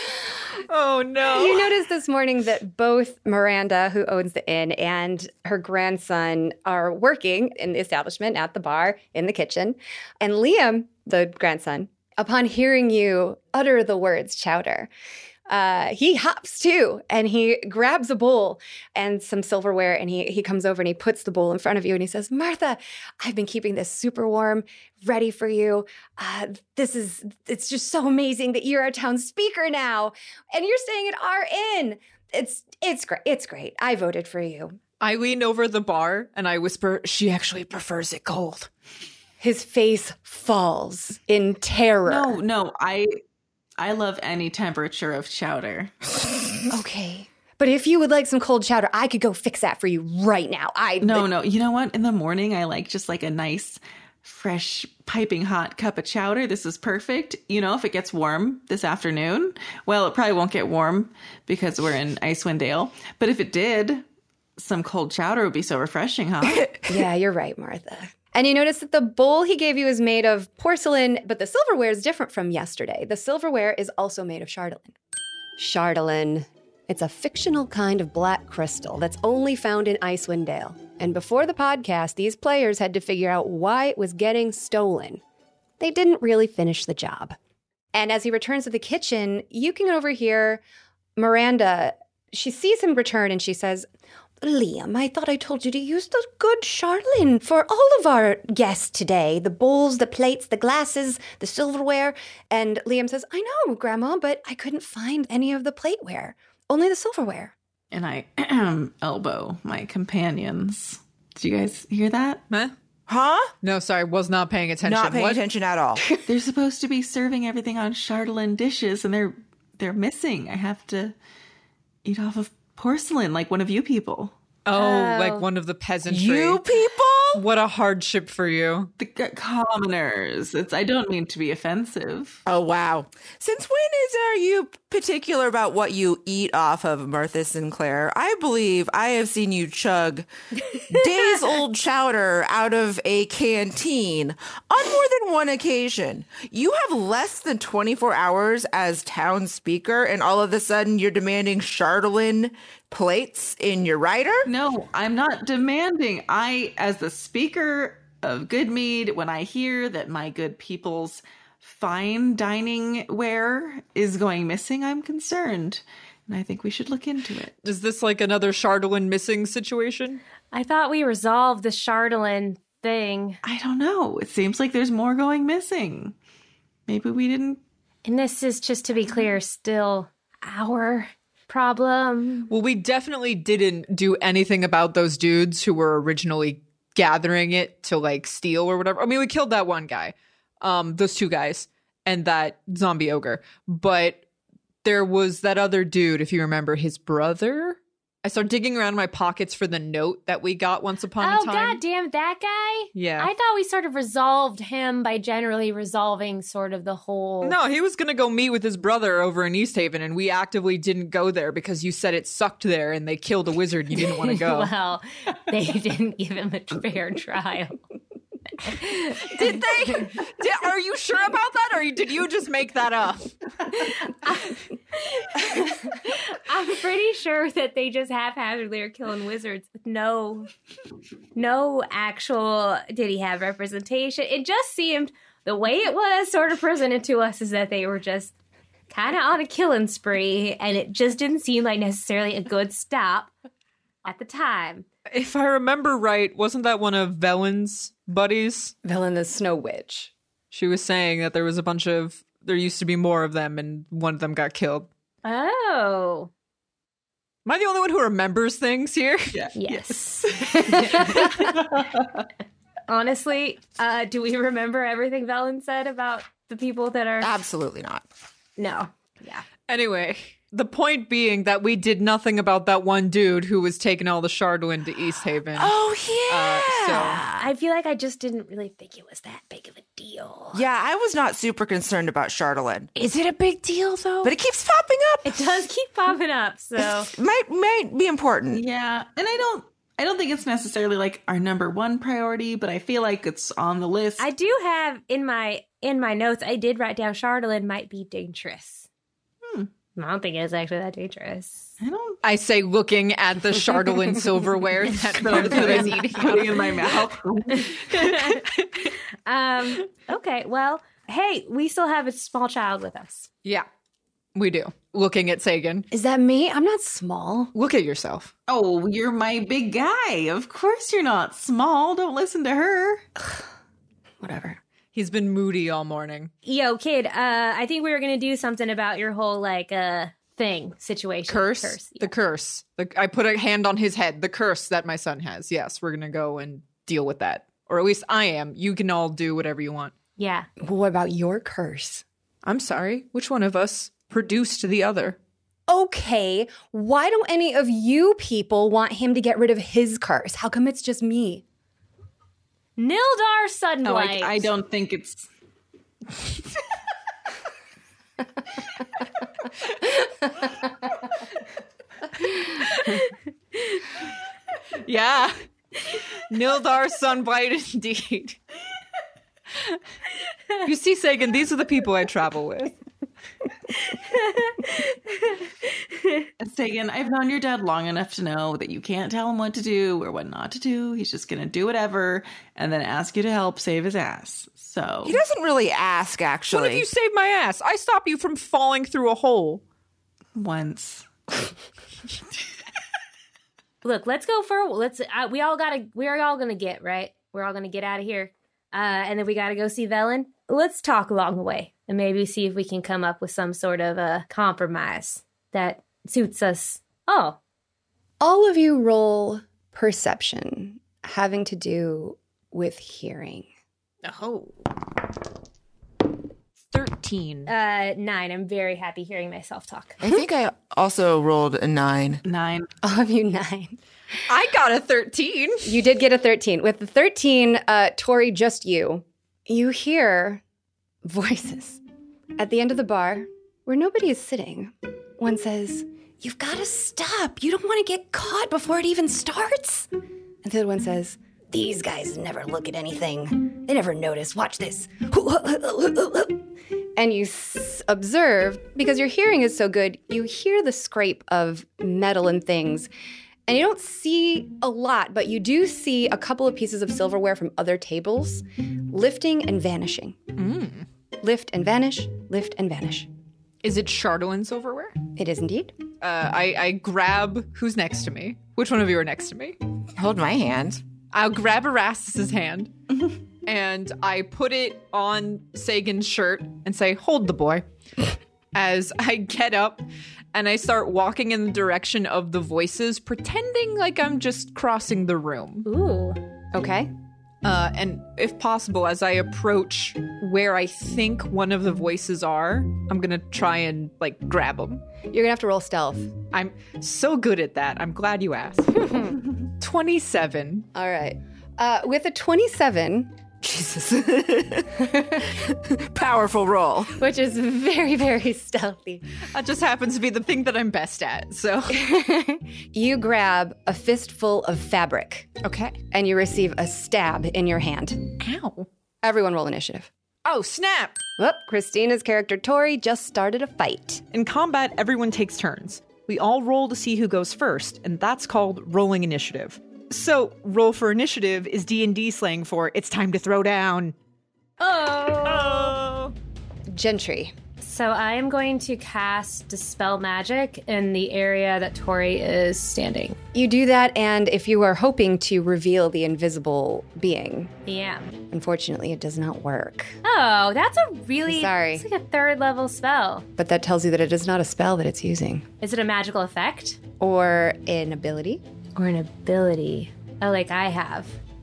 Oh no. You noticed this morning that both Miranda, who owns the inn, and her grandson are working in the establishment, at the bar, in the kitchen. And Liam, the grandson, upon hearing you utter the words chowder, he hops too, and he grabs a bowl and some silverware, and he comes over and he puts the bowl in front of you and he says, Martha, I've been keeping this super warm, ready for you. It's just so amazing that you're our town speaker now, and you're staying at our inn. It's great. It's great. I voted for you. I lean over the bar and I whisper, she actually prefers it cold. His face falls in terror. No, I love any temperature of chowder. Okay. But if you would like some cold chowder, I could go fix that for you right now. No. You know what? In the morning, I like just like a nice, fresh, piping hot cup of chowder. This is perfect. You know, if it gets warm this afternoon, well, it probably won't get warm because we're in Icewind Dale. But if it did, some cold chowder would be so refreshing, huh? Yeah, you're right, Martha. And you notice that the bowl he gave you is made of porcelain, but the silverware is different from yesterday. The silverware is also made of chardolin. Chardolin. It's a fictional kind of black crystal that's only found in Icewind Dale. And before the podcast, these players had to figure out why it was getting stolen. They didn't really finish the job. And as he returns to the kitchen, you can overhear Miranda. She sees him return and she says, Liam, I thought I told you to use the good chardolin for all of our guests today. The bowls, the plates, the glasses, the silverware. And Liam says, I know, Grandma, but I couldn't find any of the plateware. Only the silverware. And I elbow my companions. Did you guys hear that? Huh? No, sorry, was not paying attention. Not paying attention at all. They're supposed to be serving everything on chardolin dishes, and they're missing. I have to eat off of porcelain like one of you people. Oh, like one of the peasantry. You people? What a hardship for you. The commoners. I don't mean to be offensive. Oh, wow. Since when are you particular about what you eat off of, Martha Sinclair? I believe I have seen you chug days-old chowder out of a canteen on more than one occasion. You have less than 24 hours as town speaker, and all of a sudden you're demanding chardolin plates in your rider? No, I'm not demanding. As the speaker of Goodmead, when I hear that my good people's fine dining ware is going missing, I'm concerned. And I think we should look into it. Is this like another chardolin missing situation? I thought we resolved the chardolin thing. I don't know. It seems like there's more going missing. Maybe we didn't. And this is, just to be clear, still our problem. Well, we definitely didn't do anything about those dudes who were originally gathering it to like steal or whatever. I mean, we killed that one guy, those two guys, and that zombie ogre. But there was that other dude, if you remember, his brother. I started digging around in my pockets for the note that we got once upon a time. Oh, goddamn, that guy? Yeah. I thought we sort of resolved him by generally resolving sort of the whole... No, he was going to go meet with his brother over in East Haven, and we actively didn't go there because you said it sucked there and they killed a wizard. You didn't want to go. Well, they didn't give him a fair trial. Did they? Are you sure about that, or did you just make that up? I'm pretty sure that they just haphazardly are killing wizards with no actual did he have representation. It just seemed the way it was sort of presented to us is that they were just kind of on a killing spree, and it just didn't seem like necessarily a good stop at the time. If I remember right, wasn't that one of Velen's buddies? Velen the Snow Witch. She was saying that there used to be more of them, and one of them got killed. Oh. Am I the only one who remembers things here? Yeah. Yes. Honestly, do we remember everything Velen said about the people that are... Absolutely not. No. Yeah. Anyway, the point being that we did nothing about that one dude who was taking all the Shardolin to East Haven. Oh, yeah. I feel like I just didn't really think it was that big of a deal. Yeah, I was not super concerned about Shardolin. Is it a big deal, though? But it keeps popping up. It does keep popping up, so... might be important. Yeah, and I don't think it's necessarily like our number one priority, but I feel like it's on the list. I do have in my notes, I did write down Shardolin might be dangerous. I don't think it's actually that dangerous. I say, looking at the Shardolin silverware that Martha is eating putting in my mouth. Okay, well, hey, we still have a small child with us. Yeah, we do. Looking at Sagan. Is that me? I'm not small. Look at yourself. Oh, you're my big guy. Of course you're not small. Don't listen to her. Whatever. He's been moody all morning. Yo, kid, I think we were going to do something about your whole, situation. Curse? Yeah. The curse. I put a hand on his head. The curse that my son has. Yes, we're going to go and deal with that. Or at least I am. You can all do whatever you want. Yeah. What about your curse? I'm sorry. Which one of us produced the other? Okay, why don't any of you people want him to get rid of his curse? How come it's just me? Nildar Sunblight. Oh, I don't think it's... Yeah. Nildar Sunblight indeed. You see, Sagan, these are the people I travel with. Sagan, I've known your dad long enough to know that you can't tell him what to do or what not to do. He's just going to do whatever and then ask you to help save his ass. So He doesn't really ask, actually. What if you saved my ass? I stop you from falling through a hole. once. Look, let's go for we're all gonna get right. We're all gonna get out of here, and then we gotta go see Velen. Let's talk along the way and maybe see if we can come up with some sort of a compromise that suits us all. All of you roll perception having to do with hearing. Oh. 13. 9. I'm very happy hearing myself talk. I think I also rolled a 9. 9. All of you 9. I got a 13. You did get a 13. With the 13, Tori, just you hear voices at the end of the bar where nobody is sitting. One says, "You've got to stop. You don't want to get caught before it even starts." And the other one says, "These guys never look at anything. They never notice. Watch this." And you observe, because your hearing is so good, you hear the scrape of metal and things. And you don't see a lot, but you do see a couple of pieces of silverware from other tables lifting and vanishing. Lift and vanish, lift and vanish. Is it Shardolin silverware? It is indeed. I grab who's next to me. Which one of you are next to me? Hold my hand. I'll grab Erastus's hand and I put it on Sagan's shirt and say, "Hold the boy." As I get up and I start walking in the direction of the voices, pretending like I'm just crossing the room. Ooh. Okay. And if possible, as I approach where I think one of the voices are, I'm gonna try and grab them. You're gonna have to roll stealth. I'm so good at that. I'm glad you asked. 27. All right. With a 27, Jesus. Powerful roll. which is very, very stealthy, That just happens to be the thing that I'm best at. So, you grab a fistful of fabric okay. and you receive a stab in your hand. Ow. Everyone roll initiative. Oh, snap. Whoop, Christina's character Tori just started a fight. In combat, everyone takes turns. We all roll to see who goes first, and that's called rolling initiative. So, roll for initiative is D&D slang for it's time to throw down. Oh. Gentry. So I'm going to cast Dispel Magic in the area that Tori is standing. You do that, and if you are hoping to reveal the invisible being, Yeah. unfortunately, it does not work. Oh, that's a really... Sorry. It's like a 3rd level spell. But that tells you that it is not a spell that it's using, Is it a magical effect? or an ability. Or an ability? Oh, like I have.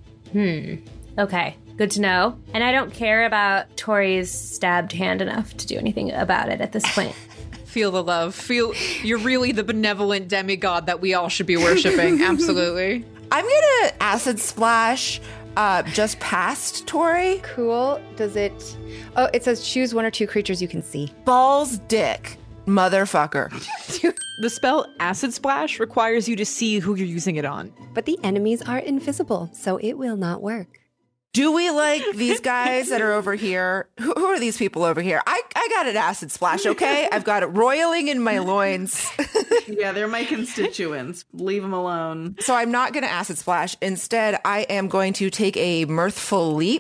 Okay. Good to know. And I don't care about Tori's stabbed hand enough to do anything about it at this point. Feel the love. You're really the benevolent demigod that we all should be worshiping. Absolutely. I'm gonna acid splash just past Tori. Cool. Does it... Oh, it says choose 1 or 2 creatures you can see. Balls dick. Motherfucker. The spell Acid Splash requires you to see who you're using it on. But the enemies are invisible, so it will not work. Do we like these guys that are over here? Who are these people over here? I got an acid splash, okay? I've got it roiling in my loins. Yeah, they're my constituents. Leave them alone. So I'm not going to acid splash. Instead, I am going to take a mirthful leap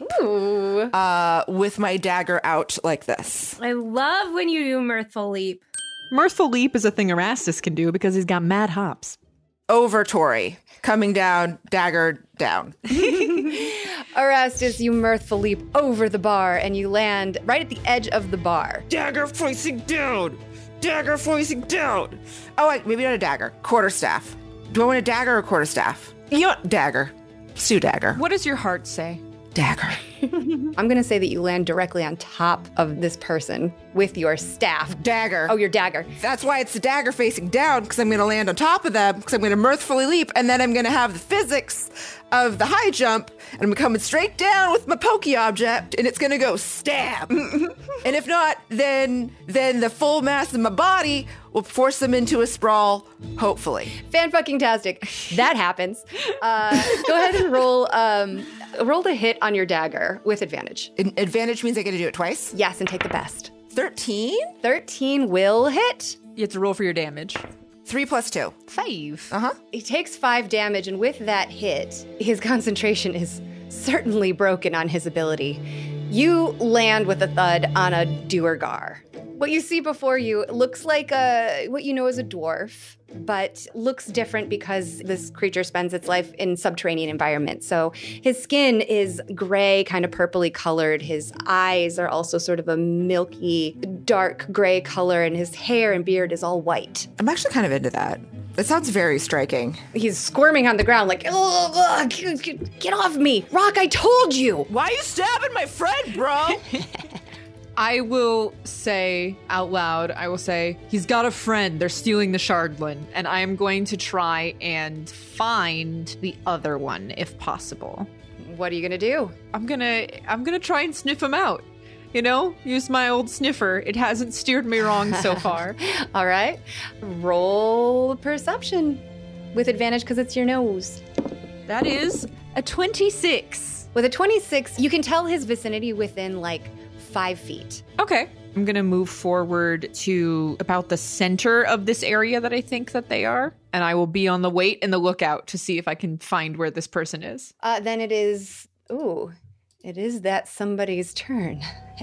with my dagger out like this. I love when you do Mirthful Leap. Mirthful Leap is a thing Erastus can do because he's got mad hops. Over Tori. Coming down, dagger down. Erastus, you mirthful leap over the bar, and you land right at the edge of the bar. Dagger facing down. Dagger facing down. Oh, wait, maybe not a dagger. Quarterstaff. Do I want a dagger or quarterstaff? You know what? Dagger. Let's do dagger. What does your heart say? Dagger. I'm going to say that you land directly on top of this person with your staff. Dagger. Oh, your dagger. That's why it's the dagger facing down, because I'm going to land on top of them, because I'm going to mirthfully leap, and then I'm going to have the physics of the high jump, and I'm coming straight down with my pokey object, and it's going to go stab. And if not, then the full mass of my body will force them into a sprawl, hopefully. Fan-fucking-tastic. That happens. Go ahead and roll the hit on your dagger with advantage. Advantage means I get to do it twice. Yes, and take the best. 13? 13 will hit. You have to roll for your damage. 3 plus 2. 5. Uh-huh. He takes 5 damage, and with that hit, his concentration is certainly broken on his ability. You land with a thud on a Duergar. What you see before you looks like what you know as a dwarf, but looks different because this creature spends its life in subterranean environments. So his skin is gray, kind of purpley colored. His eyes are also sort of a milky, dark gray color, and his hair and beard is all white. I'm actually kind of into that. It sounds very striking. He's squirming on the ground like, "Ugh, get off me. Rock, I told you. Why are you stabbing my friend, bro? I will say out loud, he's got a friend. They're stealing the Shardlin. And I am going to try and find the other one if possible. What are you going to do? I'm gonna try and sniff him out. You know, use my old sniffer. It hasn't steered me wrong so far. All right. Roll perception with advantage because it's your nose. That is a 26. With a 26, you can tell his vicinity within like 5 feet. Okay. I'm going to move forward to about the center of this area that I think that they are. And I will be on the wait and the lookout to see if I can find where this person is. Then it is... Ooh. It is that somebody's turn.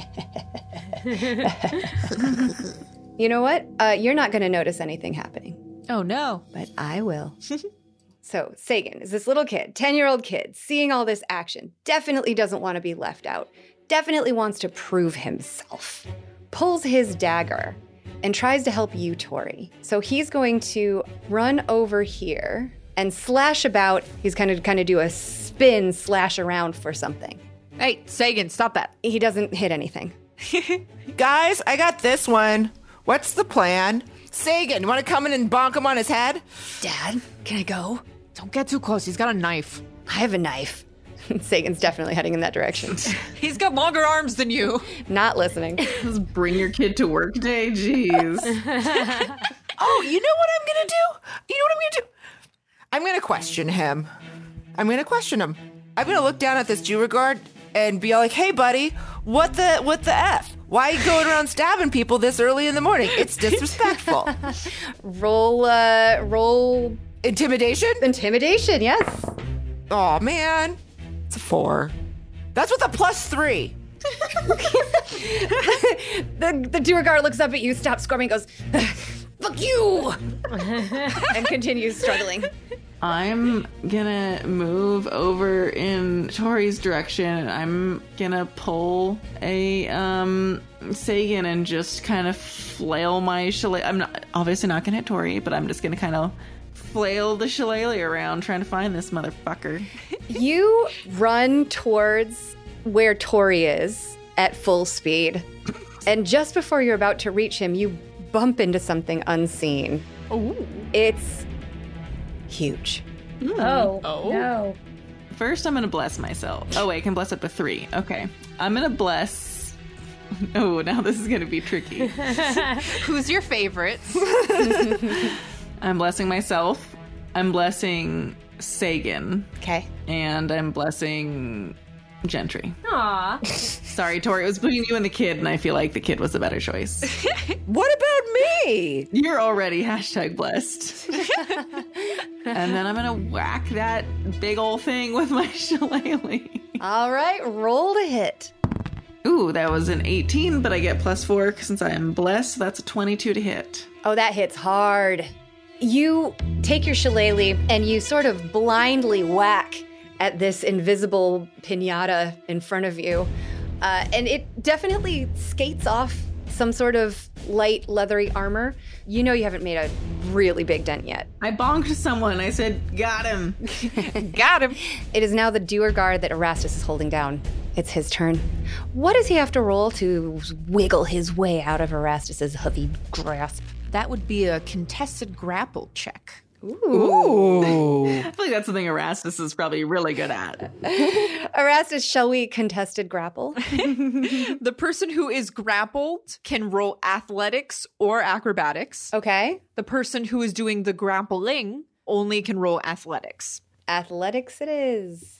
You know what? You're not going to notice anything happening. Oh, no. But I will. So Sagan is this little kid, 10-year-old kid, seeing all this action, definitely doesn't want to be left out, definitely wants to prove himself, pulls his dagger, and tries to help you, Tori. So he's going to run over here and slash about. He's kind of do a spin, slash around for something. Hey, Sagan, stop that. He doesn't hit anything. Guys, I got this one. What's the plan? Sagan, you want to come in and bonk him on his head? Dad, can I go? Don't get too close. He's got a knife. I have a knife. Sagan's definitely heading in that direction. He's got longer arms than you. Not listening. Just bring your kid to work day. Jeez. Oh, you know what I'm going to do? I'm going to question him. I'm going to look down at this Beauregard and be like, hey, buddy, what the F? Why are you going around stabbing people this early in the morning? It's disrespectful. Roll Intimidation? intimidation, yes. Oh, man. It's a 4. That's with a +3. The Duergar looks up at you, stops squirming, goes, fuck you! And continues struggling. I'm gonna move over in Tori's direction. I'm gonna pull a Sagan and just kind of flail my shillelagh. I'm obviously not gonna hit Tori, but I'm just gonna kind of flail the shillelagh around trying to find this motherfucker. You run towards where Tori is at full speed. And just before you're about to reach him, you bump into something unseen. Ooh. It's huge. Oh, no. First, I'm gonna bless myself. Oh wait, I can bless up to 3. Okay, I'm gonna bless. Oh, now this is gonna be tricky. Who's your favorite? I'm blessing myself. I'm blessing Sagan. Okay. And I'm blessing Gentry. Aw. Sorry, Tori, it was between you and the kid, and I feel like the kid was the better choice. What about me? You're already #blessed. And then I'm gonna whack that big old thing with my shillelagh. All right, roll to hit. Ooh, that was an 18, but I get +4 since I am blessed. That's a 22 to hit. Oh, that hits hard. You take your shillelagh and you sort of blindly whack at this invisible piñata in front of you. And it definitely skates off some sort of light leathery armor. You know you haven't made a really big dent yet. I bonked someone. I said, got him. Got him. It is now the Duergar that Erastus is holding down. It's his turn. What does he have to roll to wiggle his way out of Erastus's heavy grasp? That would be a contested grapple check. Ooh. I feel like that's something Erastus is probably really good at. Erastus, shall we contested grapple? The person who is grappled can roll athletics or acrobatics. Okay. The person who is doing the grappling only can roll athletics. Athletics it is.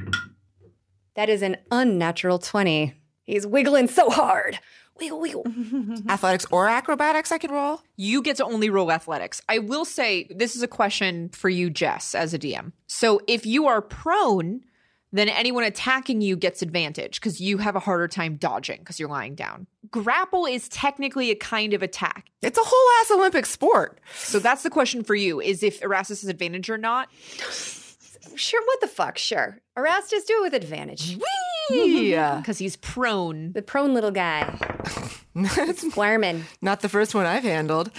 That is an unnatural 20. He's wiggling so hard. Wiggle, wiggle. Athletics or acrobatics I could roll? You get to only roll athletics. I will say, this is a question for you, Jess, as a DM. So if you are prone, then anyone attacking you gets advantage because you have a harder time dodging because you're lying down. Grapple is technically a kind of attack. It's a whole ass Olympic sport. So that's the question for you, is if Erastus has advantage or not. Sure, what the fuck? Sure. Erastus, do it with advantage. Yeah. Because he's prone. The prone little guy. Squirmin'. Not the first one I've handled.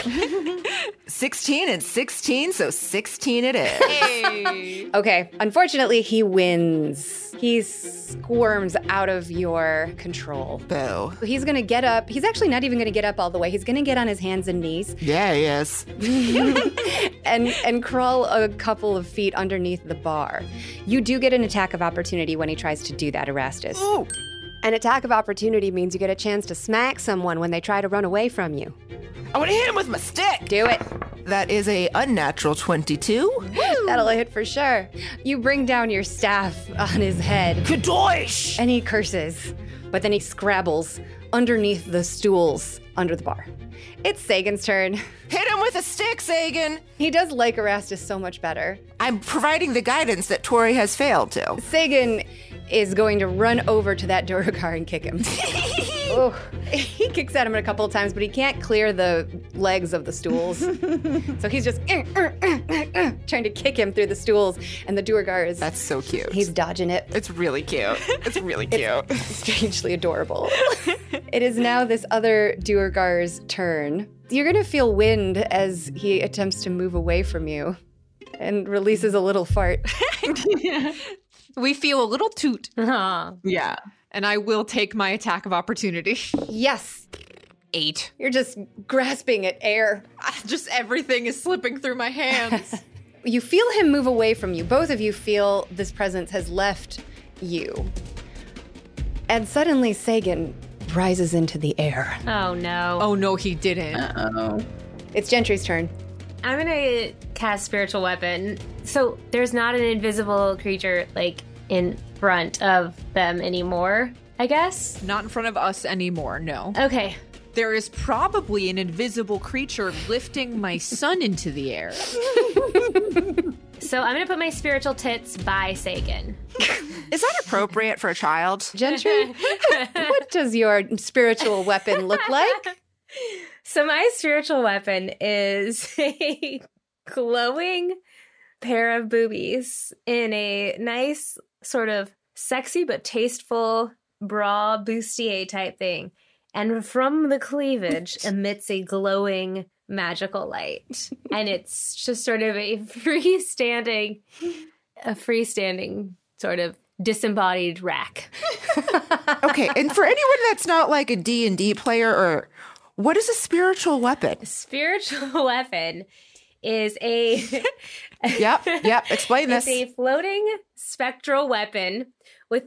16 and 16, so 16 it is. Hey. Okay, unfortunately, he wins. He squirms out of your control. Boo. He's gonna get up. He's actually not even gonna get up all the way. He's gonna get on his hands and knees Yeah, he is. and crawl a couple of feet underneath the bar. You do get an attack of opportunity when he tries to do that, Erastus. Ooh. An attack of opportunity means you get a chance to smack someone when they try to run away from you. I want to hit him with my stick. Do it. That is a unnatural 22. That'll hit for sure. You bring down your staff on his head Kadosh! and he curses, but then he scrabbles underneath the stools under the bar. It's Sagan's turn. Hit him with a stick, Sagan. He does like Erastus so much better. I'm providing the guidance that Tori has failed to. Sagan is going to run over to that Duergar and kick him. Oh, he kicks at him a couple of times, but he can't clear the legs of the stools. So he's just trying to kick him through the stools, and the Duergar is... That's so cute. He's dodging it. It's really cute. It's really cute. Strangely adorable. It is now this other Duergar's turn. You're going to feel wind as he attempts to move away from you. and releases a little fart. We feel a little toot, Aw. Yeah. and I will take my attack of opportunity. Yes, 8. you're just grasping at air. Just everything is slipping through my hands. You feel him move away from you. Both of you feel this presence has left you. And suddenly Sagan rises into the air. Oh no. Oh no, he didn't. Uh-oh. It's Gentry's turn. I'm gonna cast spiritual weapon. So there's not an invisible creature like in front of them anymore, I guess. Not in front of us anymore, no. Okay. There is probably an invisible creature lifting my son into the air. So I'm gonna put my spiritual tits by Sagan. Is that appropriate for a child? Gentry, what does your spiritual weapon look like? So my spiritual weapon is a glowing pair of boobies in a nice sort of sexy but tasteful bra bustier type thing. And from the cleavage emits a glowing magical light. And it's just sort of a freestanding sort of disembodied rack. Okay, and for anyone that's not like a D&D player, or what is a spiritual weapon? Spiritual weapon is a Yep, explain it's this. a floating spectral weapon with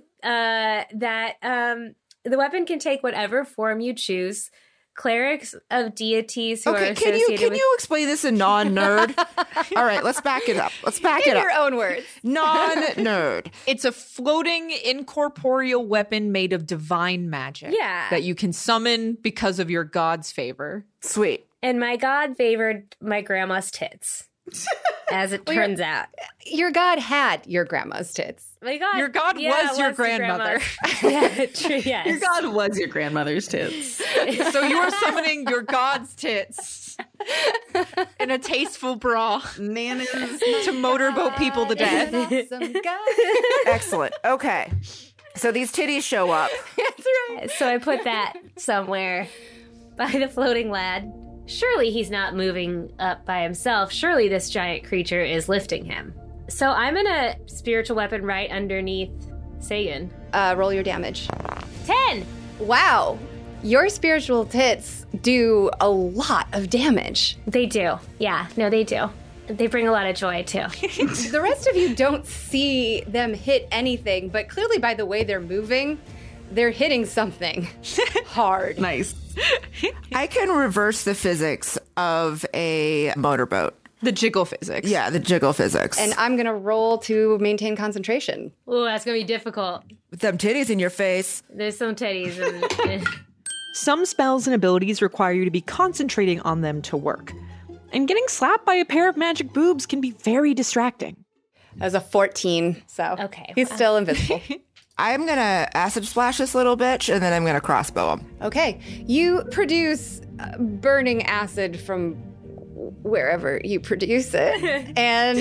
the weapon can take whatever form you choose. Clerics of deities who are Okay, associated can with you explain this in non-nerd? All right, let's back it up. In your own words. Non-nerd. It's a floating incorporeal weapon made of divine magic. Yeah. That you can summon because of your god's favor. Sweet. And my god favored my grandma's tits. As it turns out. Your god had your grandma's tits. My god, Your god was your grandmother. Yeah, true, yes. Your god was your grandmother's tits. So you are summoning your god's tits in a tasteful bra Nanas. to motorboat people to death. Awesome god. Excellent. Okay. So these titties show up. That's right. So I put that somewhere by the floating lad. Surely he's not moving up by himself. Surely this giant creature is lifting him. So I'm in a spiritual weapon right underneath Sagan. Roll your damage. 10! Wow. Your spiritual tits do a lot of damage. They do. Yeah, no, they do. They bring a lot of joy, too. The rest of you don't see them hit anything, but clearly by the way they're moving, they're hitting something hard. Nice. I can reverse the physics of a motorboat. The jiggle physics. Yeah, the jiggle physics. And I'm going to roll to maintain concentration. Ooh, that's going to be difficult. with them titties in your face. There's some titties. And Some spells and abilities require you to be concentrating on them to work. And getting slapped by a pair of magic boobs can be very distracting. That was a 14, so Okay. he's still invisible. I'm going to acid splash this little bitch, and then I'm going to crossbow him. Okay, you produce burning acid from wherever you produce it, and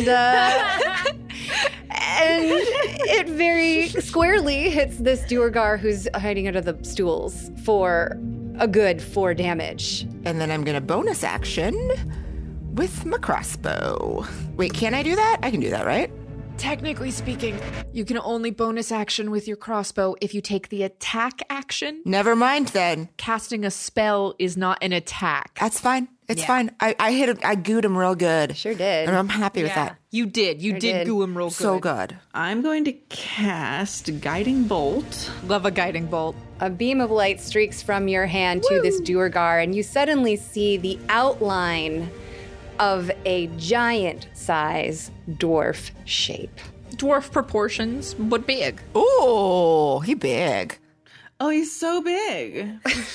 it very squarely hits this Duergar who's hiding under the stools for a good 4 damage. And then I'm going to bonus action with my crossbow. Wait, can I do that? I can do that, right? Technically speaking, you can only bonus action with your crossbow if you take the attack action. Never mind then. Casting a spell is not an attack. That's fine. It's fine. I hit him. I gooed him real good. Sure did. And I'm happy with that. You did. You did did. goo him real good. So good. I'm going to cast Guiding Bolt. Love a guiding bolt. A beam of light streaks from your hand to this Duergar, and you suddenly see the outline of a giant-size dwarf shape. Dwarf proportions, but big. Ooh, he big. Oh, he's so big.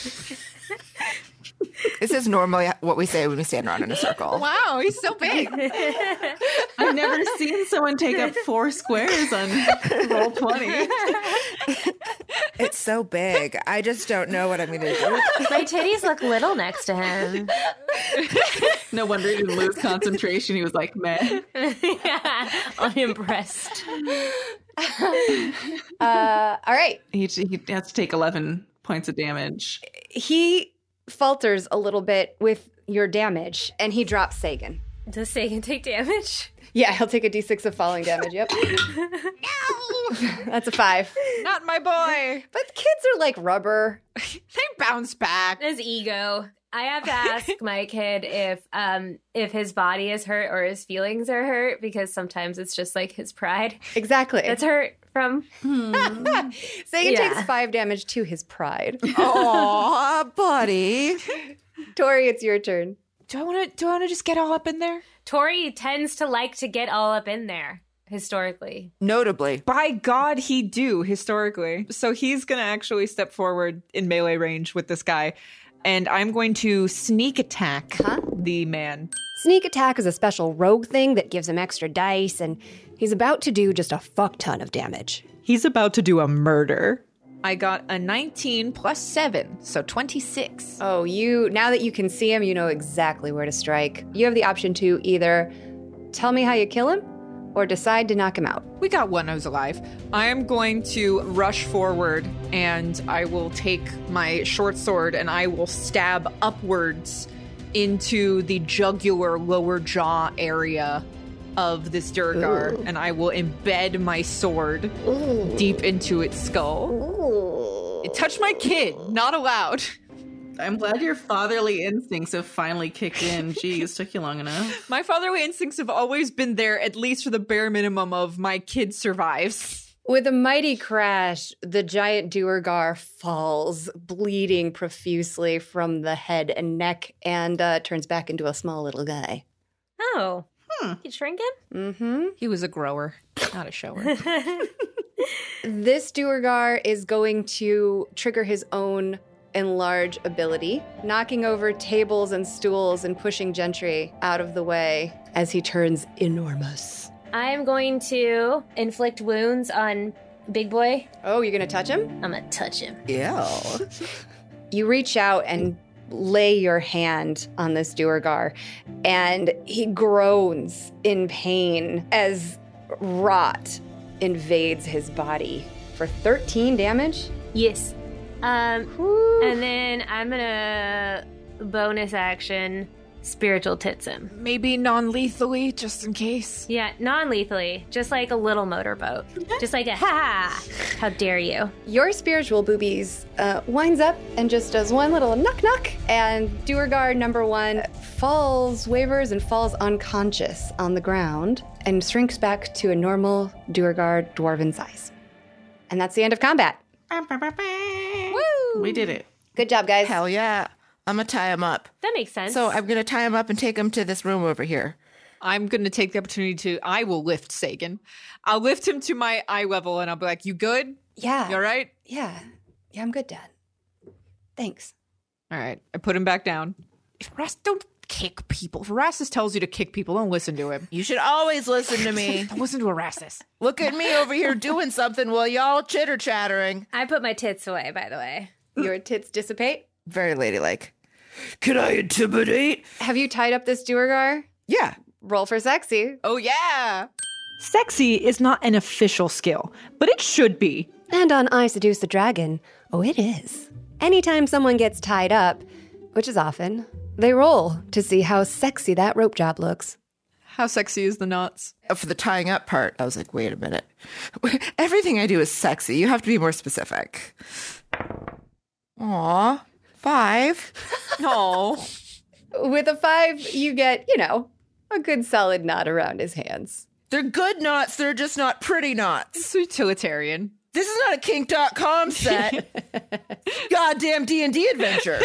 This is normally what we say when we stand around in a circle. Wow, he's so big. I've never seen someone take up 4 squares on roll 20. It's so big. I just don't know what I'm going to do. my titties look little next to him. No wonder he didn't lose concentration. He was like, meh. Yeah, unimpressed. All right. He has to take 11 points of damage. He falters a little bit with your damage, and he drops Sagan. Does Sagan take damage? Yeah, he'll take a d6 of falling damage. Yep. No! That's a 5. Not my boy. But kids are like rubber. They bounce back. His ego. I have to ask my kid if his body is hurt or his feelings are hurt, because sometimes it's just like his pride Exactly. that's hurt from. Sagan Yeah. takes 5 damage to his pride. Aw, buddy. Tori, it's your turn. Do I want to just get all up in there? Tori tends to like to get all up in there, historically. Notably. By God, he do, historically. So he's going to actually step forward in melee range with this guy. And I'm going to sneak attack the man. Sneak attack is a special rogue thing that gives him extra dice, and he's about to do just a fuck ton of damage. He's about to do a murder. I got a 19 plus 7, so 26. Oh, now that you can see him, you know exactly where to strike. You have the option to either tell me how you kill him or decide to knock him out. We got one who's alive. I am going to rush forward and I will take my short sword and I will stab upwards into the jugular lower jaw area of this Durgar, and I will embed my sword deep into its skull. It touched my kid, not allowed. I'm glad your fatherly instincts have finally kicked in. Geez, took you long enough. My fatherly instincts have always been there, at least for the bare minimum of my kid survives. With a mighty crash, the giant Duergar falls, bleeding profusely from the head and neck, and turns back into a small little guy. Oh. You shrink him? Mm-hmm. He was a grower, not a shower. This Duergar is going to trigger his own enlarge ability, knocking over tables and stools and pushing Gentry out of the way as he turns enormous. I am going to inflict wounds on Big Boy. Oh, you're going to touch him? I'm going to touch him. Yeah. You reach out and lay your hand on this Duergar, and he groans in pain as rot invades his body for 13 damage. Yes. And then I'm going to bonus action spiritual tits him. Maybe non-lethally, just in case. Yeah, non-lethally, just like a little motorboat. Just like a ha! How dare you? Your spiritual boobies winds up and just does one little knock-knock, and Duergar number 1 wavers and falls unconscious on the ground and shrinks back to a normal Duergar dwarven size. And that's the end of combat. Woo! We did it. Good job, guys. Hell yeah. I'm going to tie him up. That makes sense. So I'm going to tie him up and take him to this room over here. I'm going to take the opportunity I will lift Sagan. I'll lift him to my eye level and I'll be like, you good? Yeah. You all right? Yeah, I'm good, Dad. Thanks. All right. I put him back down. If don't kick people. If Erastus tells you to kick people, don't listen to him. You should always listen to me. Don't listen to Erastus. Look at me over here doing something while y'all chitter-chattering. I put my tits away, by the way. Your tits dissipate. Very ladylike. Can I intimidate? Have you tied up this Duergar? Yeah. Roll for sexy. Oh, yeah. Sexy is not an official skill, but it should be. And on I Seduce the Dragon, oh, it is. Anytime someone gets tied up, which is often, they roll to see how sexy that rope job looks. How sexy is the knots? For the tying up part, I was like, wait a minute. Everything I do is sexy. You have to be more specific. Aw, 5. No. With a 5, you get, a good solid knot around his hands. They're good knots. They're just not pretty knots. It's utilitarian. This is not a kink.com set. Goddamn D&D adventure.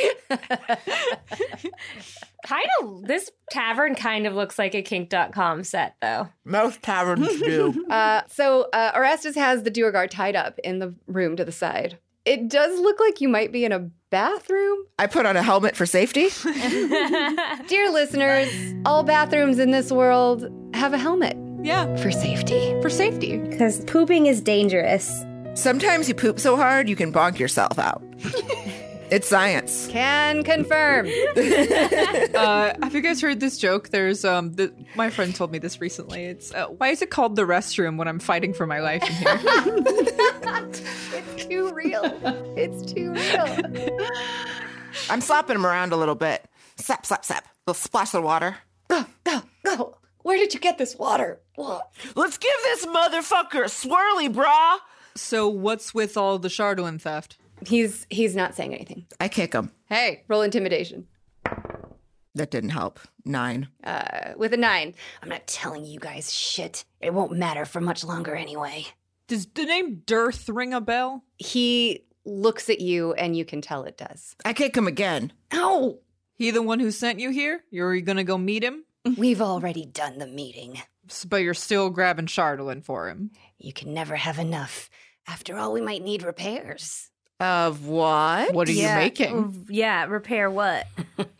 This tavern kind of looks like a kink.com set, though. Most taverns do. So Erastus has the Duergar tied up in the room to the side. It does look like you might be in a bathroom. I put on a helmet for safety. Dear listeners, all bathrooms in this world have a helmet. Yeah. For safety. For safety. Because pooping is dangerous. Sometimes you poop so hard you can bonk yourself out. It's science. Can confirm. Have you guys heard this joke? There's my friend told me this recently. It's why is it called the restroom when I'm fighting for my life in here? It's too real. It's too real. I'm slapping him around a little bit. Slap, slap, slap. Little splash of water. Go. Where did you get this water? Ugh. Let's give this motherfucker a swirly, brah. So what's with all the Chardouin theft? He's not saying anything. I kick him. Hey, Roll intimidation. That didn't help. 9. With a 9. I'm not telling you guys shit. It won't matter for much longer anyway. does the name Dearth ring a bell? He looks at you, and you can tell it does. I kick him again. Ow! He the one who sent you here? You're gonna go meet him? We've already done the meeting. But you're still grabbing Chardouin for him. You can never have enough. After all, we might need repairs. Of what? What are you making? Yeah, repair what?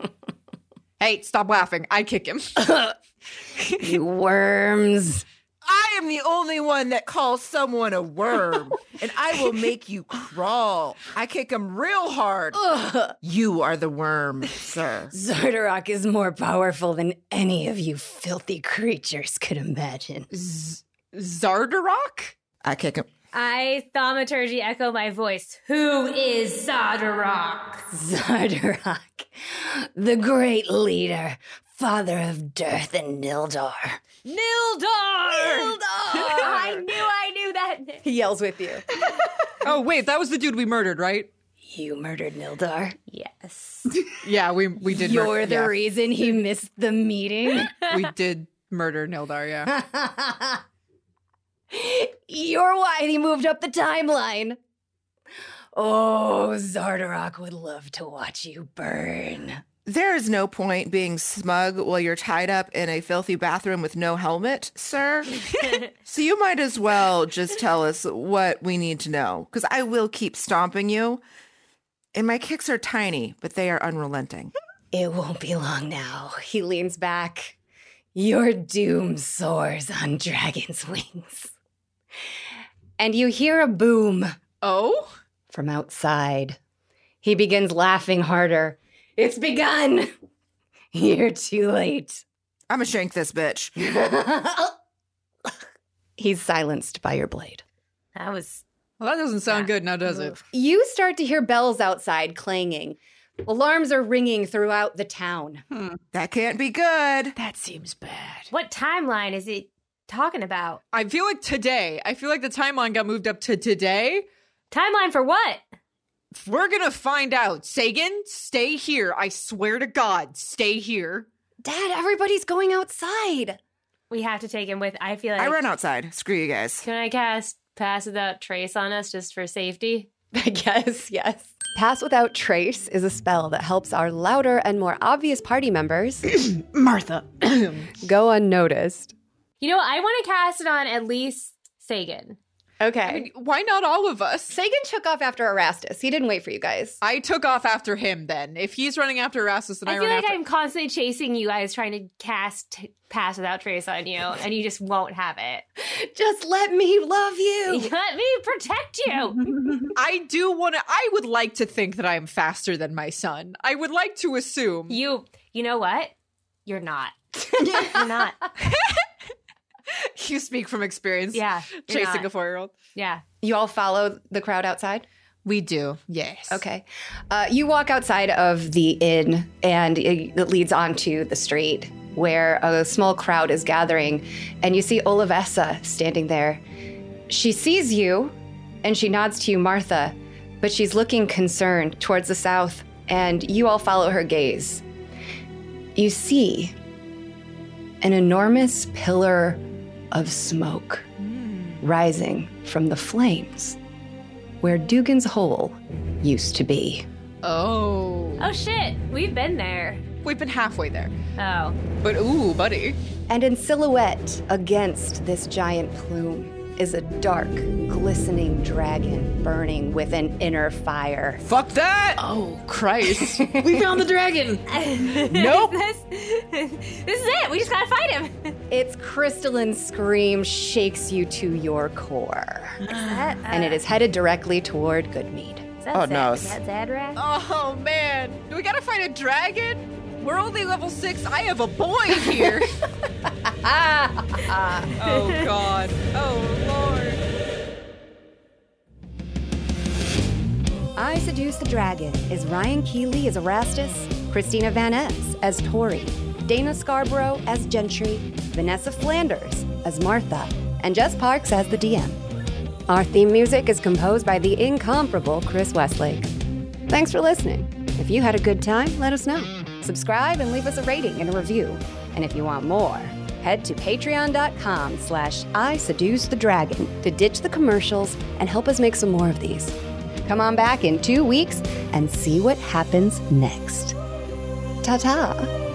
Hey, stop laughing. I kick him. You worms. I am the only one that calls someone a worm, and I will make you crawl. I kick him real hard. You are the worm, sir. Zardarok is more powerful than any of you filthy creatures could imagine. Zardarok? I kick him. I thaumaturgy echo my voice. Who is Zardarok? Zardarok, the great leader, father of Dearth and Nildar. Nildar! I knew that. He yells with you. Oh, wait, that was the dude we murdered, right? You murdered Nildar? Yes. Yeah, we did. You're the reason he missed the meeting? We did murder Nildar, yeah. You're why he moved up the timeline. Oh, Zardarok would love to watch you burn. There is no point being smug while you're tied up in a filthy bathroom with no helmet, sir. So you might as well just tell us what we need to know, because I will keep stomping you. And my kicks are tiny, but they are unrelenting. It won't be long now. He leans back. Your doom soars on dragon's wings. And you hear a boom Oh? from outside. He begins laughing harder. It's begun. You're too late. I'm gonna shank this bitch. He's silenced by your blade. That was Well, that doesn't sound good now, does it? You start to hear bells outside clanging. Alarms are ringing throughout the town. That can't be good. That seems bad. what timeline is it talking about? I feel like today. I feel like the timeline got moved up to today. Timeline for what? We're gonna find out. Sagan, stay here. I swear to God, stay here. Dad, everybody's going outside. We have to take him with. I feel like. I run outside. Screw you guys. Can I cast Pass Without Trace on us just for safety? I guess, yes. Pass Without Trace is a spell that helps our louder and more obvious party members Martha. go unnoticed. You know, I want to cast it on at least Sagan. Okay. I mean, why not all of us? Sagan took off after Erastus. He didn't wait for you guys. I took off after him then. If he's running after Erastus, then I I feel run like after... I'm constantly chasing you guys trying to cast Pass Without Trace on you, and you just won't have it. Just let me love you. Let me protect you. I would like to think that I am faster than my son. I would like to assume. You know what? You're not. You're not. You speak from experience. Yeah. you're Chasing not. a 4-year-old. Yeah. You all follow the crowd outside? We do, yes. Okay. You walk outside of the inn, and it leads onto the street where a small crowd is gathering, and you see Olivessa standing there. She sees you, and she nods to you, Martha, but she's looking concerned towards the south, and you all follow her gaze. You see an enormous pillar of smoke rising from the flames where Dugan's Hole used to be. Oh. Oh shit. We've been there. We've been halfway there. Oh. But ooh, buddy. And in silhouette against this giant plume is a dark, glistening dragon burning with an inner fire. Fuck that! Oh, Christ. We found the dragon. Nope. this is it. We just gotta fight him. Its crystalline scream shakes you to your core. And it is headed directly toward Goodmead. Oh, no. Is that Zadrak? Oh, man. Do we gotta fight a dragon? We're only level 6. I have a boy here. Oh, God. Oh, Lord. I Seduce the Dragon is Ryan Keeley as Erastus, Christina Van Epps as Tori, Dana Scarborough as Gentry, Vanessa Flanders as Martha, and Jess Parks as the DM. Our theme music is composed by the incomparable Chris Westlake. Thanks for listening. If you had a good time, let us know. Subscribe and leave us a rating and a review. And if you want more, head to patreon.com/ISeduceTheDragon to ditch the commercials and help us make some more of these. Come on back in 2 weeks and see what happens next. Ta-ta.